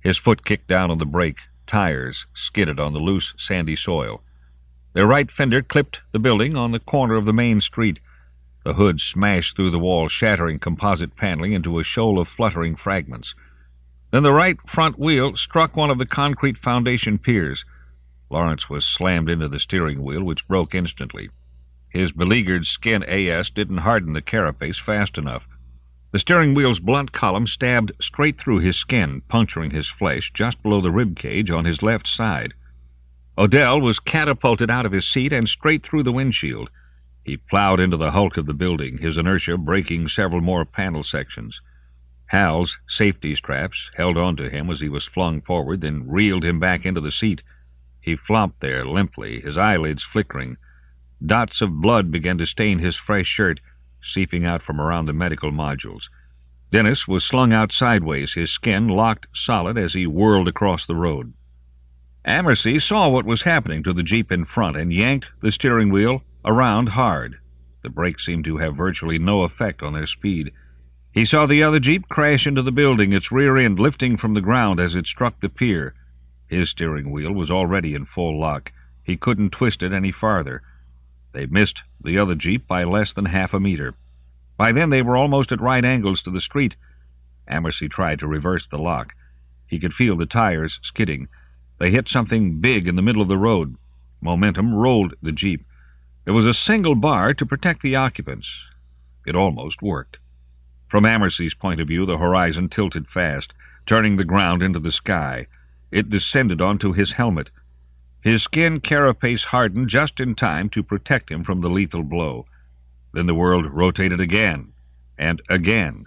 His foot kicked down on the brake. Tires skidded on the loose, sandy soil. Their right fender clipped the building on the corner of the main street. The hood smashed through the wall, shattering composite paneling into a shoal of fluttering fragments. Then the right front wheel struck one of the concrete foundation piers. Lawrence was slammed into the steering wheel, which broke instantly. His beleaguered skin AS didn't harden the carapace fast enough. The steering wheel's blunt column stabbed straight through his skin, puncturing his flesh just below the rib cage on his left side. Odell was catapulted out of his seat and straight through the windshield. He plowed into the hulk of the building, his inertia breaking several more panel sections. Hal's safety straps held onto him as he was flung forward, then reeled him back into the seat. He flopped there limply, his eyelids flickering. Dots of blood began to stain his fresh shirt, seeping out from around the medical modules. Dennis was slung out sideways, his skin locked solid as he whirled across the road. Amersey saw what was happening to the Jeep in front and yanked the steering wheel around hard. The brakes seemed to have virtually no effect on their speed. He saw the other Jeep crash into the building, its rear end lifting from the ground as it struck the pier. His steering wheel was already in full lock. He couldn't twist it any farther. They missed the other Jeep by less than half a meter. By then they were almost at right angles to the street. Amersey tried to reverse the lock. He could feel the tires skidding. They hit something big in the middle of the road. Momentum rolled the Jeep. There was a single bar to protect the occupants. It almost worked. From Amersey's point of view, the horizon tilted fast, turning the ground into the sky. It descended onto his helmet. His skin carapace hardened just in time to protect him from the lethal blow. Then the world rotated again, and again.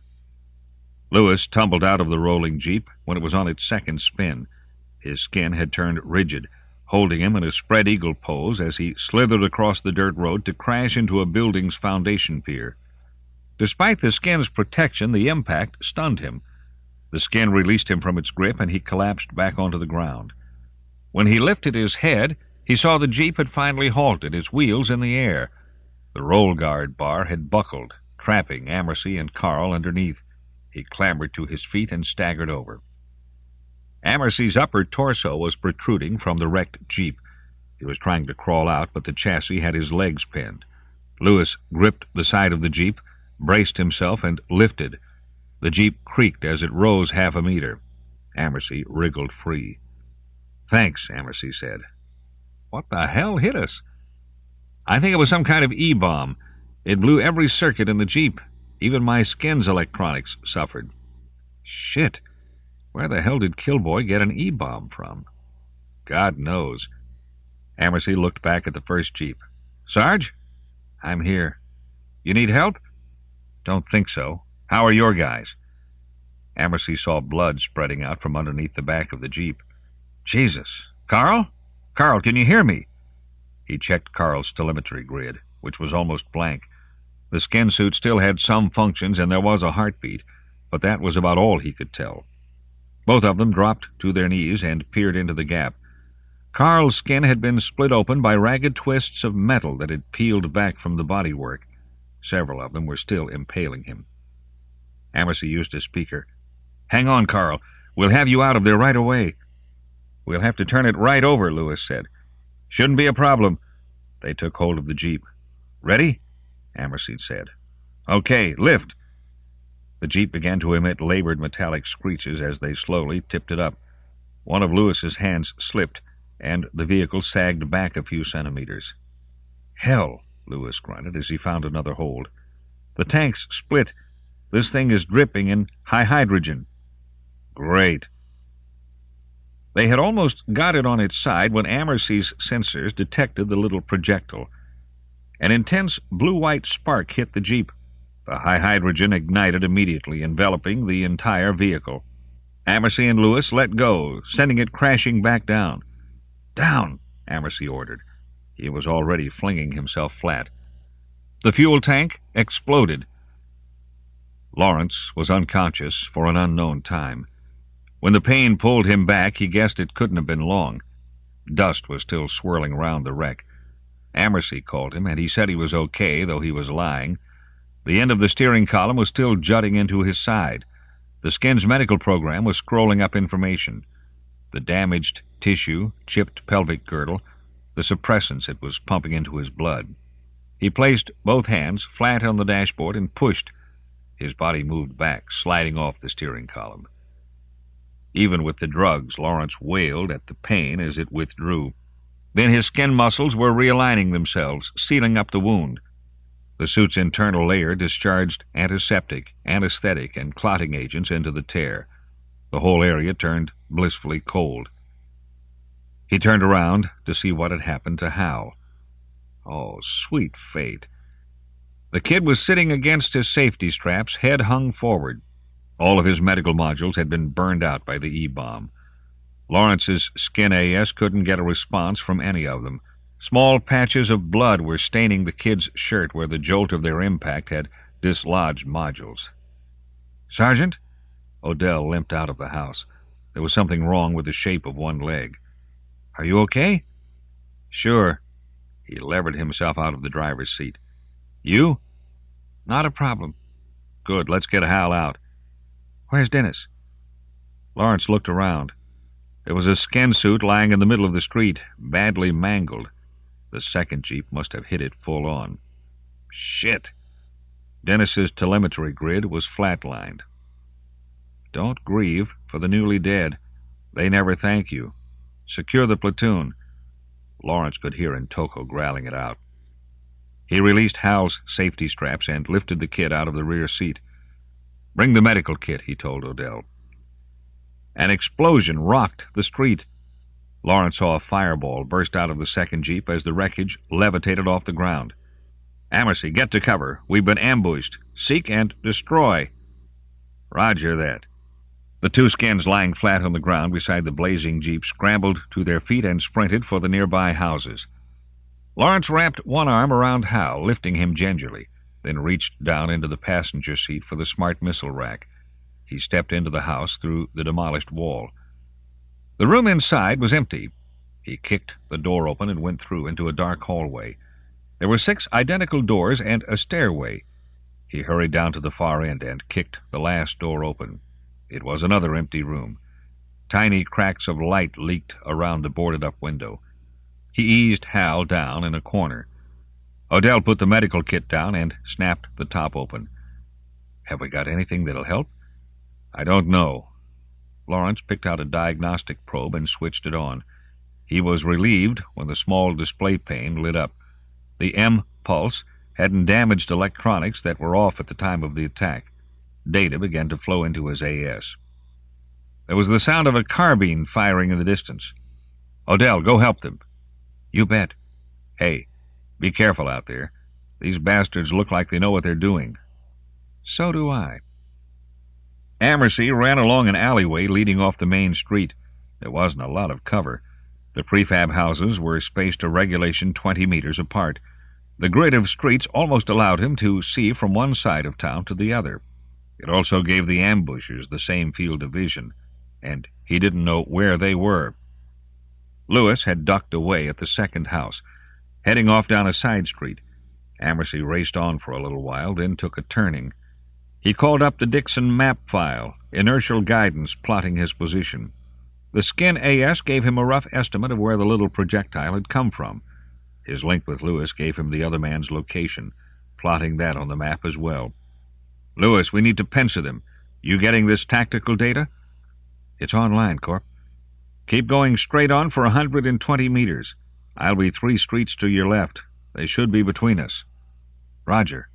Lewis tumbled out of the rolling Jeep when it was on its second spin. His skin had turned rigid, holding him in a spread-eagle pose as he slithered across the dirt road to crash into a building's foundation pier. Despite the skin's protection, the impact stunned him. The skin released him from its grip, and he collapsed back onto the ground. When he lifted his head, he saw the Jeep had finally halted, its wheels in the air. The roll guard bar had buckled, trapping Amersey and Carl underneath. He clambered to his feet and staggered over. Amersey's upper torso was protruding from the wrecked Jeep. He was trying to crawl out, but the chassis had his legs pinned. Lewis gripped the side of the Jeep, braced himself, and lifted. The Jeep creaked as it rose half a meter. Amersey wriggled free. "Thanks," Amersey said. "What the hell hit us?" "I think it was some kind of E-bomb. It blew every circuit in the Jeep. Even my skin's electronics suffered." "Shit. Where the hell did Kilboy get an E-bomb from?" "God knows." Amersey looked back at the first Jeep. "Sarge?" "I'm here." "You need help?" "Don't think so. How are your guys?" Amersey saw blood spreading out from underneath the back of the Jeep. "Jesus. Carl? Carl, can you hear me?" He checked Carl's telemetry grid, which was almost blank. The skin suit still had some functions, and there was a heartbeat, but that was about all he could tell. Both of them dropped to their knees and peered into the gap. Carl's skin had been split open by ragged twists of metal that had peeled back from the bodywork. Several of them were still impaling him. Amersey used a speaker. "Hang on, Carl. We'll have you out of there right away." "We'll have to turn it right over," Lewis said. "Shouldn't be a problem." They took hold of the Jeep. "Ready?" Amersey said. "Okay, lift." The Jeep began to emit labored metallic screeches as they slowly tipped it up. One of Lewis's hands slipped, and the vehicle sagged back a few centimeters. "Hell," Lewis grunted as he found another hold. "The tank's split. This thing is dripping in high hydrogen." "Great." They had almost got it on its side when Amersey's sensors detected the little projectile. An intense blue-white spark hit the Jeep. The high hydrogen ignited immediately, enveloping the entire vehicle. Amersey and Lewis let go, sending it crashing back down. "Down," Amersey ordered. He was already flinging himself flat. The fuel tank exploded. Lawrence was unconscious for an unknown time. When the pain pulled him back, he guessed it couldn't have been long. Dust was still swirling round the wreck. Amersey called him, and he said he was okay, though he was lying. The end of the steering column was still jutting into his side. The Skin's medical program was scrolling up information. The damaged tissue, chipped pelvic girdle, the suppressants it was pumping into his blood. He placed both hands flat on the dashboard and pushed. His body moved back, sliding off the steering column. Even with the drugs, Lawrence wailed at the pain as it withdrew. Then his skin muscles were realigning themselves, sealing up the wound. The suit's internal layer discharged antiseptic, anesthetic, and clotting agents into the tear. The whole area turned blissfully cold. He turned around to see what had happened to Hal. Oh, sweet fate. The kid was sitting against his safety straps, head hung forward. All of his medical modules had been burned out by the E-bomb. Lawrence's Skin AS couldn't get a response from any of them. Small patches of blood were staining the kid's shirt where the jolt of their impact had dislodged modules. "Sergeant?" Odell limped out of the house. There was something wrong with the shape of one leg. "Are you okay?" "Sure." He levered himself out of the driver's seat. "You?" "Not a problem." "Good. Let's get Hal out." "Where's Dennis?" Lawrence looked around. There was a Skin suit lying in the middle of the street, badly mangled. The second Jeep must have hit it full on. Shit! Dennis's telemetry grid was flatlined. "Don't grieve for the newly dead. They never thank you. Secure the platoon." Lawrence could hear Intoko growling it out. He released Hal's safety straps and lifted the kid out of the rear seat. "Bring the medical kit," he told Odell. An explosion rocked the street. Lawrence saw a fireball burst out of the second Jeep as the wreckage levitated off the ground. "Amersey, get to cover. We've been ambushed. Seek and destroy." "Roger that." The two Skins lying flat on the ground beside the blazing Jeep scrambled to their feet and sprinted for the nearby houses. Lawrence wrapped one arm around Hal, lifting him gingerly, then reached down into the passenger seat for the smart missile rack. He stepped into the house through the demolished wall. The room inside was empty. He kicked the door open and went through into a dark hallway. There were 6 identical doors and a stairway. He hurried down to the far end and kicked the last door open. It was another empty room. Tiny cracks of light leaked around the boarded-up window. He eased Hal down in a corner. Odell put the medical kit down and snapped the top open. "Have we got anything that'll help?" "I don't know." Lawrence picked out a diagnostic probe and switched it on. He was relieved when the small display pane lit up. The M-pulse hadn't damaged electronics that were off at the time of the attack. Data began to flow into his AS. There was the sound of a carbine firing in the distance. "Odell, go help them." "You bet." "Hey, be careful out there. These bastards look like they know what they're doing." "So do I." Amersey ran along an alleyway leading off the main street. There wasn't a lot of cover. The prefab houses were spaced to regulation 20 meters apart. The grid of streets almost allowed him to see from one side of town to the other. It also gave the ambushers the same field of vision, and he didn't know where they were. Lewis had ducked away at the second house, heading off down a side street. Amersey raced on for a little while, then took a turning. He called up the Dixon map file, inertial guidance plotting his position. The Skin AS gave him a rough estimate of where the little projectile had come from. His link with Lewis gave him the other man's location, plotting that on the map as well. "Lewis, we need to pincer them. You getting this tactical data?" "It's online, Corp." "Keep going straight on for 120 meters. I'll be 3 streets to your left. They should be between us." "Roger."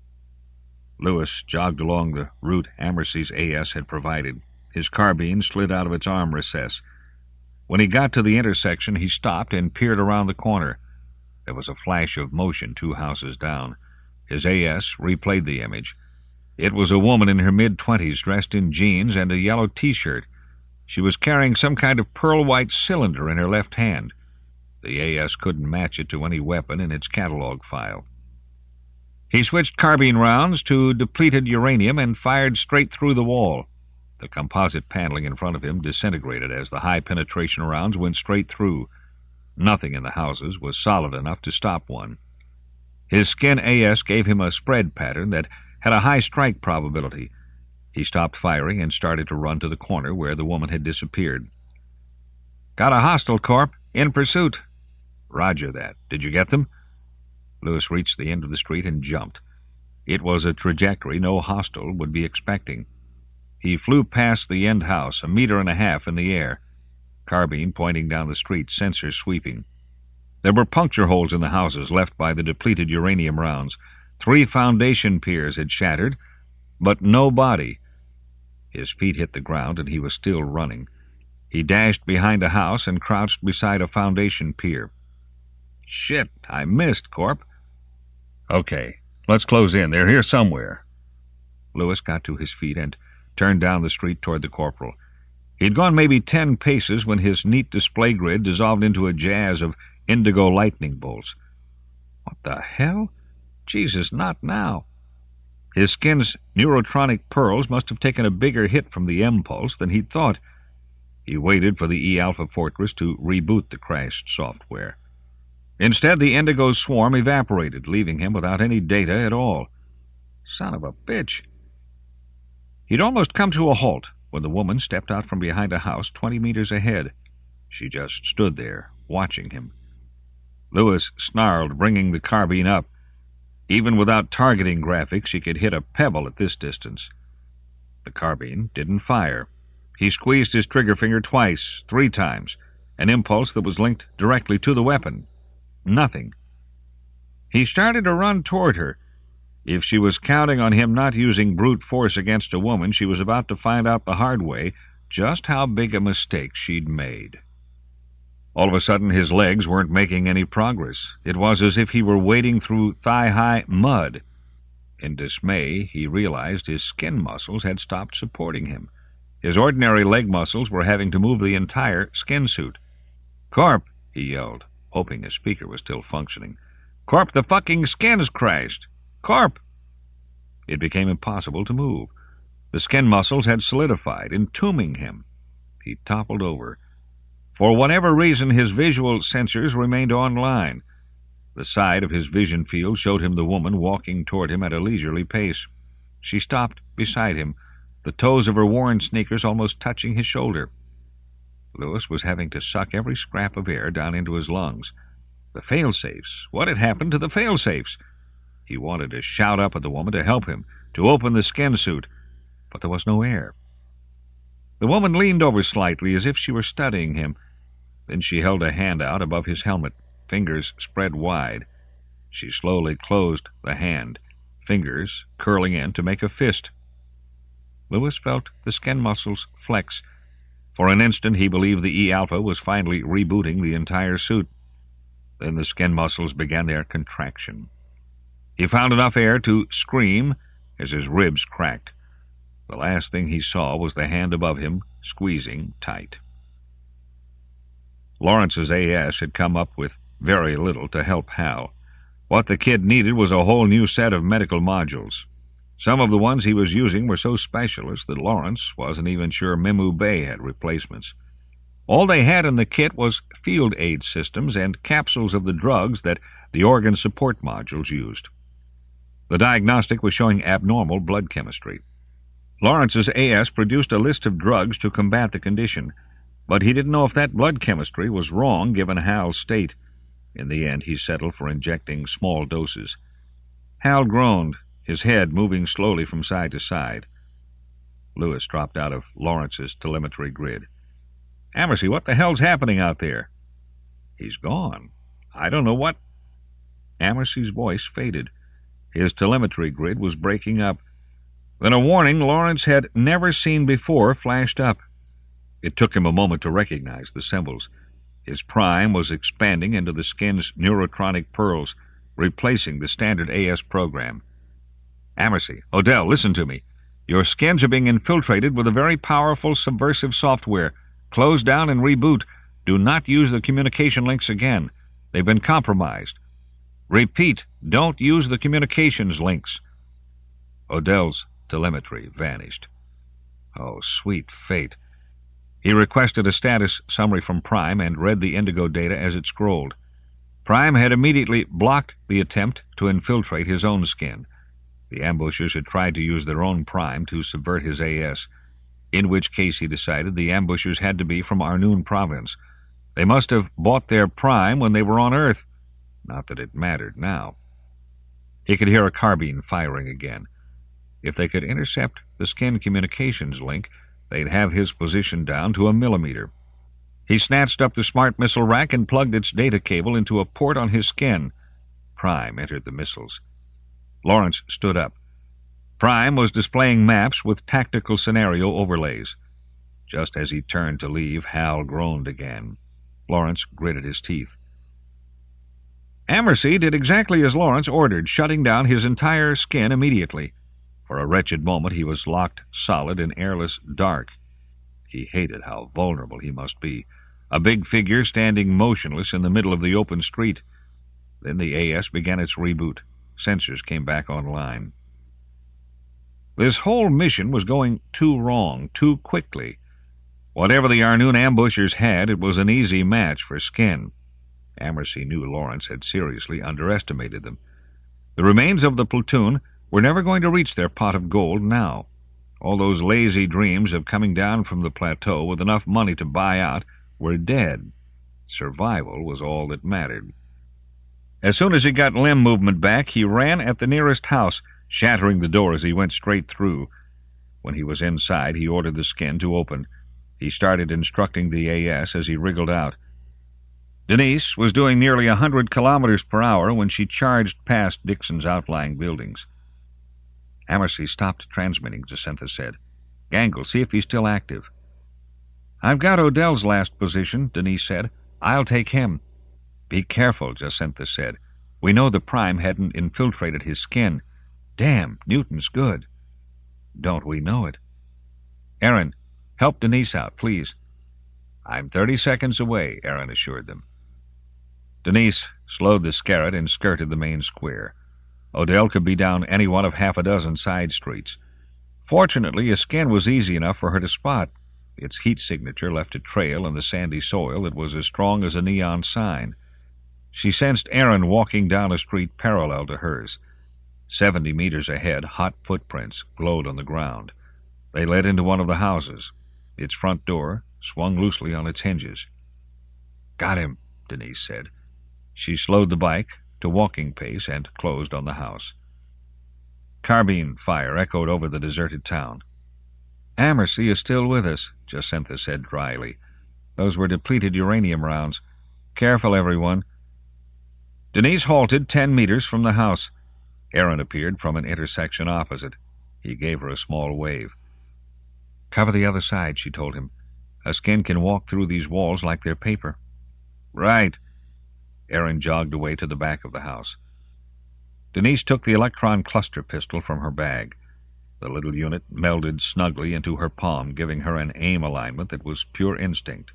Lewis jogged along the route Amersey's AS had provided. His carbine slid out of its arm recess. When he got to the intersection, he stopped and peered around the corner. There was a flash of motion 2 houses down. His AS replayed the image. It was a woman in her mid-20s, dressed in jeans and a yellow T-shirt. She was carrying some kind of pearl-white cylinder in her left hand. The AS couldn't match it to any weapon in its catalog file. He switched carbine rounds to depleted uranium and fired straight through the wall. The composite paneling in front of him disintegrated as the high-penetration rounds went straight through. Nothing in the houses was solid enough to stop one. His Skin AS gave him a spread pattern that had a high strike probability. He stopped firing and started to run to the corner where the woman had disappeared. "Got a hostile, Corp. In pursuit." "Roger that. Did you get them?" Lewis reached the end of the street and jumped. It was a trajectory no hostile would be expecting. He flew past the end house, 1.5 meters in the air, carbine pointing down the street, sensors sweeping. There were puncture holes in the houses left by the depleted uranium rounds. 3 foundation piers had shattered, but no body. His feet hit the ground, and he was still running. He dashed behind a house and crouched beside a foundation pier. "Shit, I missed, Corp." "Okay, let's close in. They're here somewhere." Lewis got to his feet and turned down the street toward the corporal. He'd gone maybe 10 paces when his neat display grid dissolved into a jazz of indigo lightning bolts. What the hell? Jesus, not now. His skin's neurotronic pearls must have taken a bigger hit from the M-pulse than he'd thought. He waited for the E-Alpha Fortress to reboot the crashed software. Instead, the indigo swarm evaporated, leaving him without any data at all. Son of a bitch. He'd almost come to a halt when the woman stepped out from behind a house 20 meters ahead. She just stood there, watching him. Lewis snarled, bringing the carbine up. Even without targeting graphics, he could hit a pebble at this distance. The carbine didn't fire. He squeezed his trigger finger twice, 3 times, an impulse that was linked directly to the weapon. Nothing. He started to run toward her. If she was counting on him not using brute force against a woman, she was about to find out the hard way just how big a mistake she'd made. All of a sudden, his legs weren't making any progress. It was as if he were wading through thigh-high mud. In dismay, he realized his skin muscles had stopped supporting him. His ordinary leg muscles were having to move the entire skin suit. "Corp," he yelled, hoping his speaker was still functioning. "Corp, the fucking skin's crashed! Corp!" It became impossible to move. The skin muscles had solidified, entombing him. He toppled over. For whatever reason, his visual sensors remained online. The side of his vision field showed him the woman walking toward him at a leisurely pace. She stopped beside him, the toes of her worn sneakers almost touching his shoulder. Lewis was having to suck every scrap of air down into his lungs. The fail-safes. What had happened to the fail-safes? He wanted to shout up at the woman to help him, to open the skin suit, but there was no air. The woman leaned over slightly as if she were studying him. Then she held a hand out above his helmet, fingers spread wide. She slowly closed the hand, fingers curling in to make a fist. Lewis felt the skin muscles flex. For an instant he believed the E-Alpha was finally rebooting the entire suit. Then the skin muscles began their contraction. He found enough air to scream as his ribs cracked. The last thing he saw was the hand above him, squeezing tight. Lawrence's AS had come up with very little to help Hal. What the kid needed was a whole new set of medical modules. Some of the ones he was using were so specialist that Lawrence wasn't even sure Mimu Bay had replacements. All they had in the kit was field aid systems and capsules of the drugs that the organ support modules used. The diagnostic was showing abnormal blood chemistry. Lawrence's AS produced a list of drugs to combat the condition, but he didn't know if that blood chemistry was wrong given Hal's state. In the end, he settled for injecting small doses. Hal groaned, his head moving slowly from side to side. Lewis dropped out of Lawrence's telemetry grid. "Amersey, what the hell's happening out there?" "He's gone. I don't know what—" Amersey's voice faded. His telemetry grid was breaking up. Then a warning Lawrence had never seen before flashed up. It took him a moment to recognize the symbols. His prime was expanding into the skin's neurotronic pearls, replacing the standard AS program. "Amersey, Odell, listen to me. Your skins are being infiltrated with a very powerful subversive software. Close down and reboot. Do not use the communication links again. They've been compromised. Repeat, don't use the communications links." Odell's telemetry vanished. Oh, sweet fate. He requested a status summary from Prime and read the indigo data as it scrolled. Prime had immediately blocked the attempt to infiltrate his own skin. The ambushers had tried to use their own prime to subvert his AS, in which case, he decided, the ambushers had to be from Arnoon province. They must have bought their prime when they were on Earth. Not that it mattered now. He could hear a carbine firing again. If they could intercept the skin communications link, they'd have his position down to a millimeter. He snatched up the smart missile rack and plugged its data cable into a port on his skin. Prime entered the missiles. Lawrence stood up. Prime was displaying maps with tactical scenario overlays. Just as he turned to leave, Hal groaned again. Lawrence gritted his teeth. Amersey did exactly as Lawrence ordered, shutting down his entire skin immediately. For a wretched moment he was locked solid in airless dark. He hated how vulnerable he must be. A big figure standing motionless in the middle of the open street. Then the AS began its reboot. Sensors came back online. This whole mission was going too wrong, too quickly. Whatever the Arnoon ambushers had, it was an easy match for Skin. Amersey knew Lawrence had seriously underestimated them. The remains of the platoon were never going to reach their pot of gold now. All those lazy dreams of coming down from the plateau with enough money to buy out were dead. Survival was all that mattered. As soon as he got limb movement back, he ran at the nearest house, shattering the door as he went straight through. When he was inside, he ordered the Skin to open. He started instructing the AS as he wriggled out. Denise was doing nearly 100 kilometers per hour when she charged past Dixon's outlying buildings. Amersey stopped transmitting, Jacintha said. Gangle, see if he's still active. I've got Odell's last position, Denise said. I'll take him. Be careful, Jacintha said. We know the Prime hadn't infiltrated his skin. Damn, Newton's good. Don't we know it? Aaron, help Denise out, please. I'm 30 seconds away, Aaron assured them. Denise slowed the Scarab and skirted the main square. Odell could be down any one of half a dozen side streets. Fortunately, his skin was easy enough for her to spot. Its heat signature left a trail in the sandy soil that was as strong as a neon sign. She sensed Aaron walking down a street parallel to hers. 70 meters ahead, hot footprints glowed on the ground. They led into one of the houses. Its front door swung loosely on its hinges. Got him, Denise said. She slowed the bike to walking pace and closed on the house. Carbine fire echoed over the deserted town. Amersey is still with us, Jacintha said dryly. Those were depleted uranium rounds. Careful, everyone. Denise halted 10 meters from the house. Aaron appeared from an intersection opposite. He gave her a small wave. Cover the other side, she told him. A Skin can walk through these walls like they're paper. Right. Aaron jogged away to the back of the house. Denise took the electron cluster pistol from her bag. The little unit melded snugly into her palm, giving her an aim alignment that was pure instinct.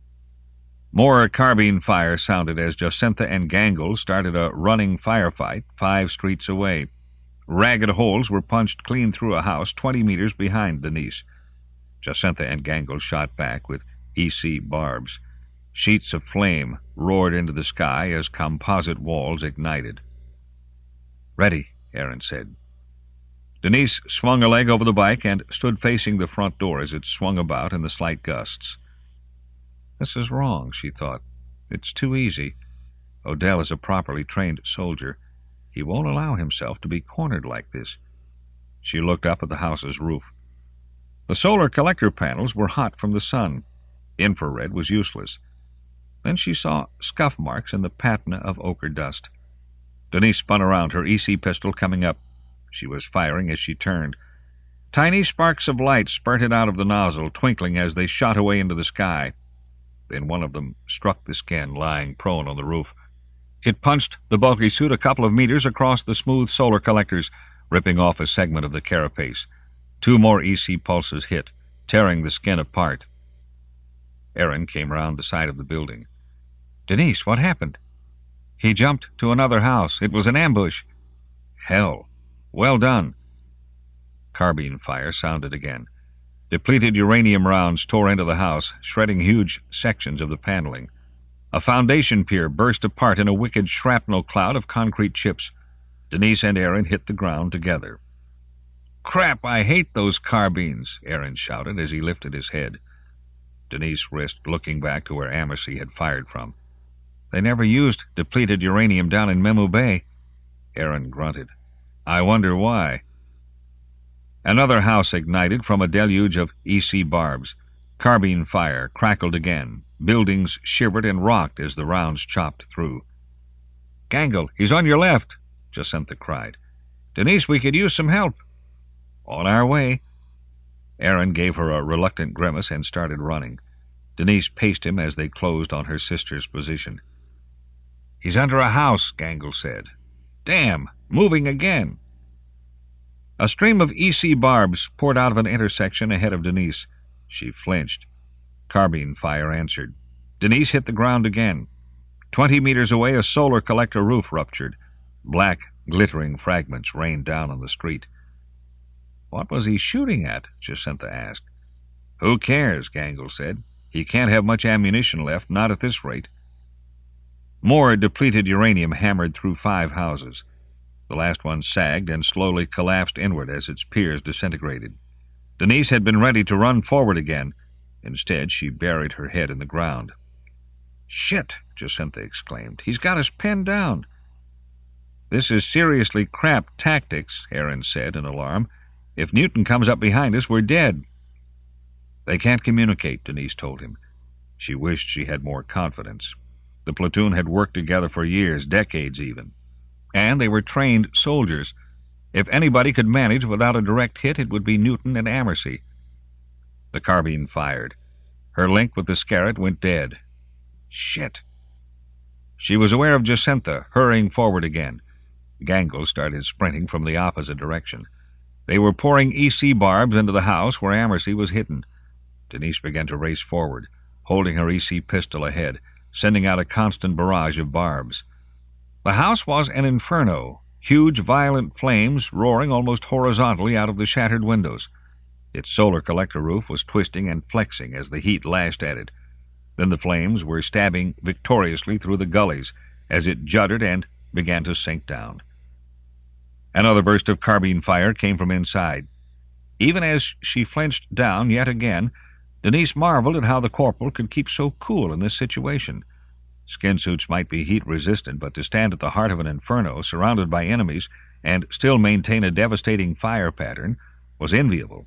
More carbine fire sounded as Jacintha and Gangle started a running firefight 5 streets away. Ragged holes were punched clean through a house 20 meters behind Denise. Jacintha and Gangle shot back with EC barbs. Sheets of flame roared into the sky as composite walls ignited. Ready, Aaron said. Denise swung a leg over the bike and stood facing the front door as it swung about in the slight gusts. This is wrong, she thought. It's too easy. Odell is a properly trained soldier. He won't allow himself to be cornered like this. She looked up at the house's roof. The solar collector panels were hot from the sun. Infrared was useless. Then she saw scuff marks in the patina of ochre dust. Denise spun around, her EC pistol coming up. She was firing as she turned. Tiny sparks of light spurted out of the nozzle, twinkling as they shot away into the sky. Then one of them struck the Skin, lying prone on the roof. It punched the bulky suit a couple of meters across the smooth solar collectors, ripping off a segment of the carapace. 2 more EC pulses hit, tearing the Skin apart. Aaron came round the side of the building. Denise, what happened? He jumped to another house. It was an ambush. Hell. Well done. Carbine fire sounded again. Depleted uranium rounds tore into the house, shredding huge sections of the paneling. A foundation pier burst apart in a wicked shrapnel cloud of concrete chips. Denise and Aaron hit the ground together. Crap, I hate those carbines, Aaron shouted as he lifted his head. Denise risked looking back to where Amersey had fired from. They never used depleted uranium down in Memu Bay. Aaron grunted. I wonder why. Another house ignited from a deluge of EC barbs. Carbine fire crackled again. Buildings shivered and rocked as the rounds chopped through. Gangle, he's on your left, Jacinta cried. Denise, we could use some help. On our way. Aaron gave her a reluctant grimace and started running. Denise paced him as they closed on her sister's position. He's under a house, Gangle said. Damn, moving again. A stream of EC barbs poured out of an intersection ahead of Denise. She flinched. Carbine fire answered. Denise hit the ground again. 20 meters away, a solar collector roof ruptured. Black, glittering fragments rained down on the street. What was he shooting at? Jacinta asked. Who cares, Gangle said. He can't have much ammunition left, not at this rate. More depleted uranium hammered through 5 houses. The last one sagged and slowly collapsed inward as its piers disintegrated. Denise had been ready to run forward again. Instead, she buried her head in the ground. Shit, Jacinta exclaimed. He's got us pinned down. This is seriously crap tactics, Aaron said in alarm. If Newton comes up behind us, we're dead. They can't communicate, Denise told him. She wished she had more confidence. The platoon had worked together for years, decades even. And they were trained soldiers. If anybody could manage without a direct hit, it would be Newton and Amersey. The carbine fired. Her link with the Scarlet went dead. Shit. She was aware of Jacinta, hurrying forward again. Gangle started sprinting from the opposite direction. They were pouring EC barbs into the house where Amersey was hidden. Denise began to race forward, holding her EC pistol ahead, sending out a constant barrage of barbs. The house was an inferno, huge violent flames roaring almost horizontally out of the shattered windows. Its solar collector roof was twisting and flexing as the heat lashed at it. Then the flames were stabbing victoriously through the gullies as it juddered and began to sink down. Another burst of carbine fire came from inside. Even as she flinched down yet again, Denise marveled at how the corporal could keep so cool in this situation. Skin suits might be heat-resistant, but to stand at the heart of an inferno, surrounded by enemies, and still maintain a devastating fire pattern, was enviable.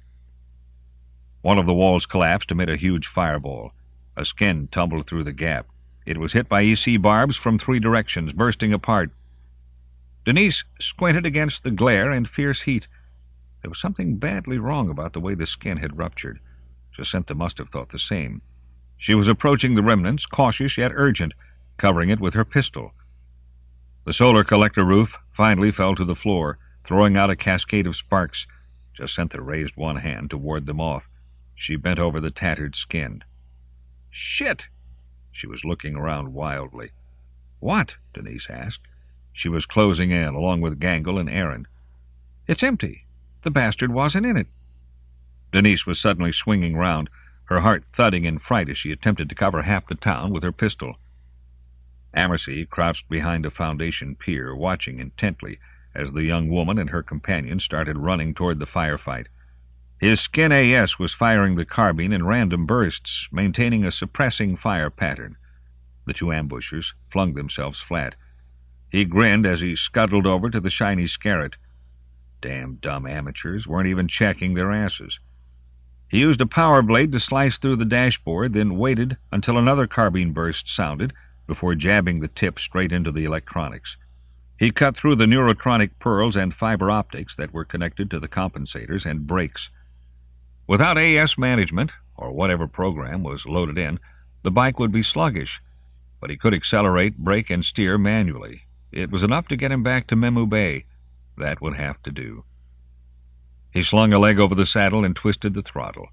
One of the walls collapsed amid a huge fireball. A skin tumbled through the gap. It was hit by EC barbs from 3 directions, bursting apart. Denise squinted against the glare and fierce heat. There was something badly wrong about the way the skin had ruptured. Jacinta must have thought the same. She was approaching the remnants, cautious yet urgent, covering it with her pistol. The solar collector roof finally fell to the floor, throwing out a cascade of sparks. Jacinta raised one hand to ward them off. She bent over the tattered skin. Shit! She was looking around wildly. What? Denise asked. She was closing in, along with Gangle and Aaron. It's empty. The bastard wasn't in it. Denise was suddenly swinging round, her heart thudding in fright as she attempted to cover half the town with her pistol. Amersey crouched behind a foundation pier, watching intently as the young woman and her companion started running toward the firefight. His skin AS was firing the carbine in random bursts, maintaining a suppressing fire pattern. The 2 ambushers flung themselves flat. He grinned as he scuttled over to the shiny Scarlet. Damn dumb amateurs weren't even checking their asses. He used a power blade to slice through the dashboard, then waited until another carbine burst sounded before jabbing the tip straight into the electronics. He cut through the neurotronic pearls and fiber optics that were connected to the compensators and brakes. Without AS management, or whatever program was loaded in, the bike would be sluggish, but he could accelerate, brake, and steer manually. It was enough to get him back to Memu Bay. That would have to do. He slung a leg over the saddle and twisted the throttle.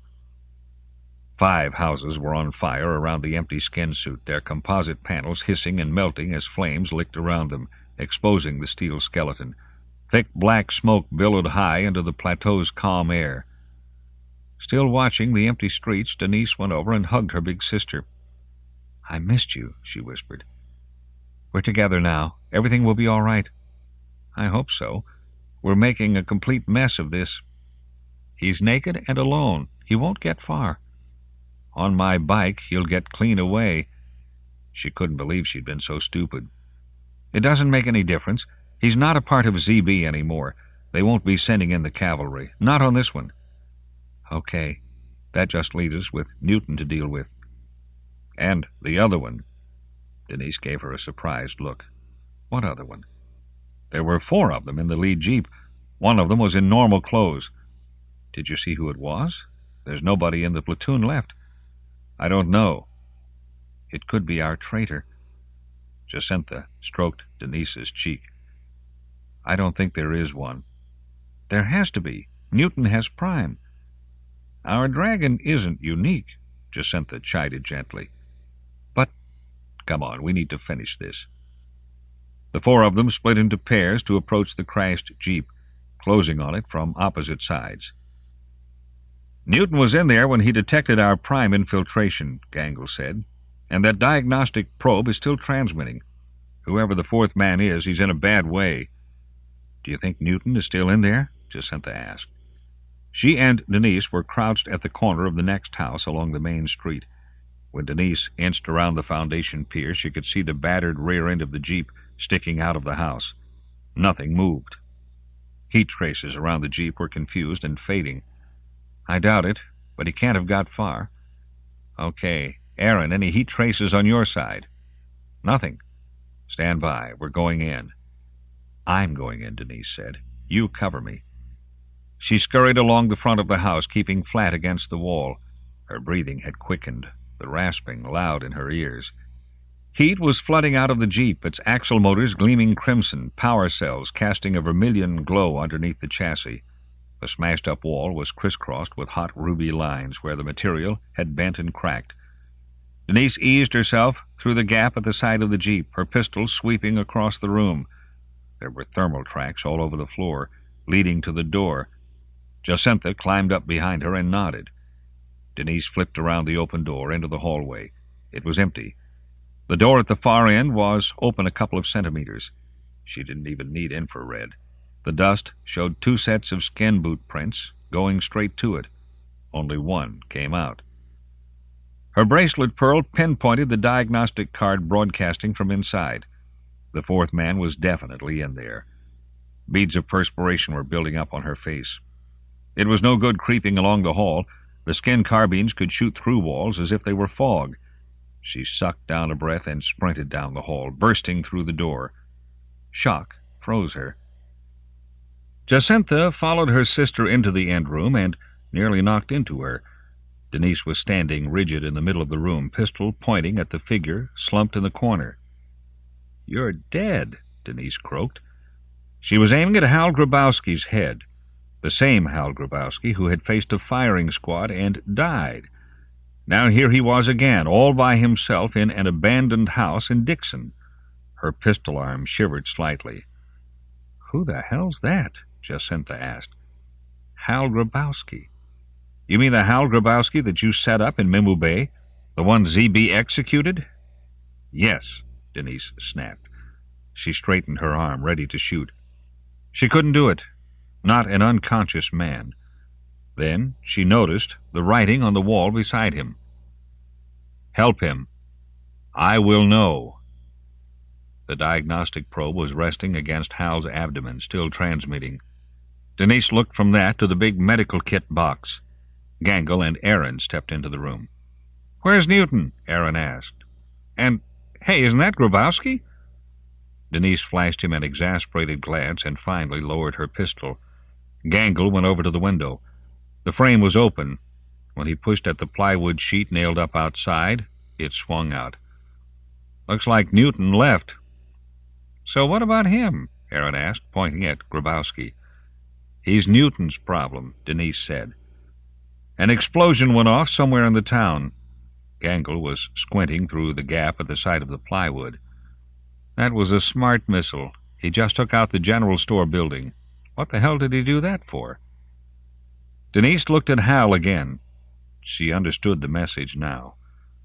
5 houses were on fire around the empty skin suit, their composite panels hissing and melting as flames licked around them, exposing the steel skeleton. Thick black smoke billowed high into the plateau's calm air. Still watching the empty streets, Denise went over and hugged her big sister. I missed you, she whispered. We're together now. Everything will be all right. I hope so. We're making a complete mess of this. He's naked and alone. He won't get far. On my bike, he'll get clean away. She couldn't believe she'd been so stupid. It doesn't make any difference. He's not a part of ZB anymore. They won't be sending in the cavalry. Not on this one. Okay. That just leaves us with Newton to deal with. And the other one. Denise gave her a surprised look. What other one? There were 4 of them in the lead jeep. One of them was in normal clothes. Did you see who it was? There's nobody in the platoon left. I don't know. It could be our traitor. Jacinta stroked Denise's cheek. I don't think there is one. There has to be. Newton has prime. Our dragon isn't unique, Jacinta chided gently. But, come on, we need to finish this. The 4 of them split into pairs to approach the crashed jeep, closing on it from opposite sides. Newton was in there when he detected our prime infiltration, Gangle said, and that diagnostic probe is still transmitting. Whoever the 4th man is, he's in a bad way. Do you think Newton is still in there? Jacinta asked. She and Denise were crouched at the corner of the next house along the main street. When Denise inched around the foundation pier, she could see the battered rear end of the jeep sticking out of the house. Nothing moved. Heat traces around the jeep were confused and fading. I doubt it, but he can't have got far. Okay. Aaron, any heat traces on your side? Nothing. Stand by. We're going in. I'm going in, Denise said. You cover me. She scurried along the front of the house, keeping flat against the wall. Her breathing had quickened, the rasping loud in her ears. Heat was flooding out of the jeep, its axle motors gleaming crimson, power cells casting a vermilion glow underneath the chassis. The smashed-up wall was crisscrossed with hot ruby lines where the material had bent and cracked. Denise eased herself through the gap at the side of the jeep, her pistol sweeping across the room. There were thermal tracks all over the floor, leading to the door. Jacinta climbed up behind her and nodded. Denise flipped around the open door into the hallway. It was empty. The door at the far end was open a couple of centimeters. She didn't even need infrared. The dust showed 2 sets of skin boot prints going straight to it. Only one came out. Her bracelet pearl pinpointed the diagnostic card broadcasting from inside. The 4th man was definitely in there. Beads of perspiration were building up on her face. It was no good creeping along the hall. The skin carbines could shoot through walls as if they were fog. She sucked down a breath and sprinted down the hall, bursting through the door. Shock froze her. Jacinta followed her sister into the end room and nearly knocked into her. Denise was standing rigid in the middle of the room, pistol pointing at the figure slumped in the corner. You're dead, Denise croaked. She was aiming at Hal Grabowski's head, the same Hal Grabowski who had faced a firing squad and died. Now here he was again, all by himself in an abandoned house in Dixon. Her pistol arm shivered slightly. Who the hell's that? Jacinta asked. Hal Grabowski. You mean the Hal Grabowski that you set up in Mimu Bay? The one ZB executed? Yes, Denise snapped. She straightened her arm, ready to shoot. She couldn't do it. Not an unconscious man. Then she noticed the writing on the wall beside him. Help him. I will know. The diagnostic probe was resting against Hal's abdomen, still transmitting. Denise looked from that to the big medical kit box. Gangle and Aaron stepped into the room. Where's Newton? Aaron asked. And, hey, isn't that Grabowski? Denise flashed him an exasperated glance and finally lowered her pistol. Gangle went over to the window. The frame was open. When he pushed at the plywood sheet nailed up outside, it swung out. Looks like Newton left. So what about him? Aaron asked, pointing at Grabowski. He's Newton's problem, Denise said. An explosion went off somewhere in the town. Gangle was squinting through the gap at the side of the plywood. That was a smart missile. He just took out the general store building. What the hell did he do that for? Denise looked at Hal again. She understood the message now.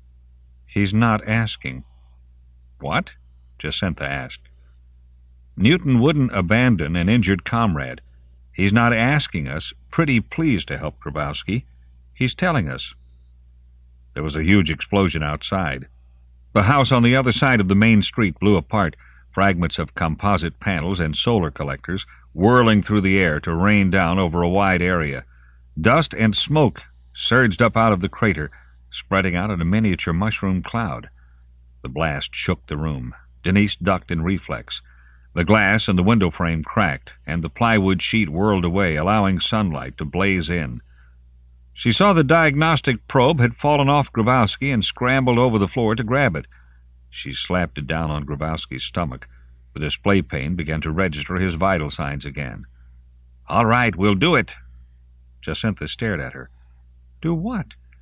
He's not asking. What? Jacinta asked. Newton wouldn't abandon an injured comrade. He's not asking us, pretty pleased to help Grabowski. He's telling us." There was a huge explosion outside. The house on the other side of the main street blew apart, fragments of composite panels and solar collectors whirling through the air to rain down over a wide area. Dust and smoke surged up out of the crater, spreading out in a miniature mushroom cloud. The blast shook the room. Denise ducked in reflex. The glass in the window frame cracked, and the plywood sheet whirled away, allowing sunlight to blaze in. She saw the diagnostic probe had fallen off Grabowski and scrambled over the floor to grab it. She slapped it down on Grabowski's stomach. The display pane began to register his vital signs again. "All right, we'll do it." Jacintha stared at her. "Do what?"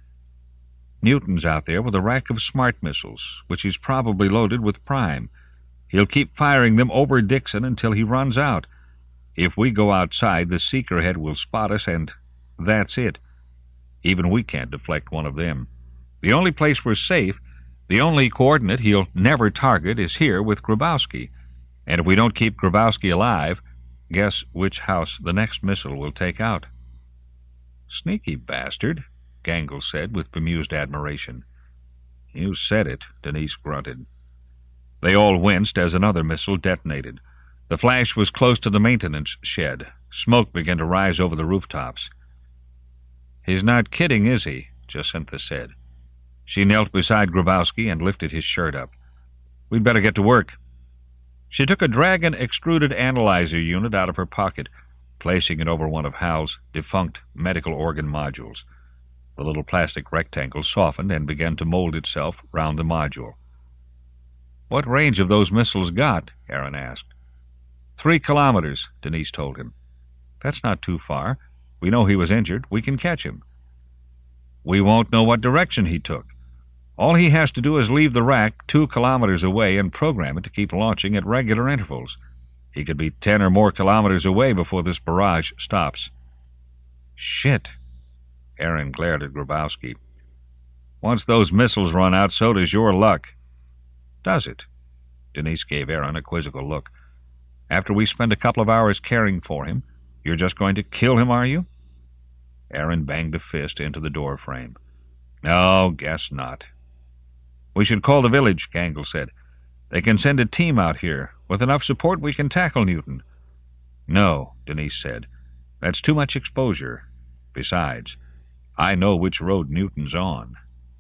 "Newton's out there with a rack of smart missiles, which he's probably loaded with prime. He'll keep firing them over Dixon until he runs out. If we go outside, the seeker head will spot us, and that's it. Even we can't deflect one of them. The only place we're safe, the only coordinate he'll never target, is here with Grabowski. And if we don't keep Grabowski alive, guess which house the next missile will take out." "Sneaky bastard," Gangle said with bemused admiration. "You said it," Denise grunted. They all winced as another missile detonated. The flash was close to the maintenance shed. Smoke began to rise over the rooftops. "He's not kidding, is he?" Jacintha said. She knelt beside Grabowski and lifted his shirt up. "We'd better get to work." She took a Dragon extruded analyzer unit out of her pocket, placing it over one of Hal's defunct medical organ modules. The little plastic rectangle softened and began to mold itself round the module. "What range have those missiles got?" Aaron asked. 3 kilometers, Denise told him. "That's not too far. We know he was injured. We can catch him." "We won't know what direction he took. All he has to do is leave the rack 2 kilometers away and program it to keep launching at regular intervals. He could be 10 or more kilometers away before this barrage stops." "Shit." Aaron glared at Grabowski. "Once those missiles run out, so does your luck." "Does it?" Denise gave Aaron a quizzical look. "After we spend a couple of hours caring for him, you're just going to kill him, are you?" Aaron banged a fist into the door frame. "No, guess not." "We should call the village," Gangle said. "They can send a team out here. With enough support, we can tackle Newton." "No," Denise said. "That's too much exposure. Besides, I know which road Newton's on."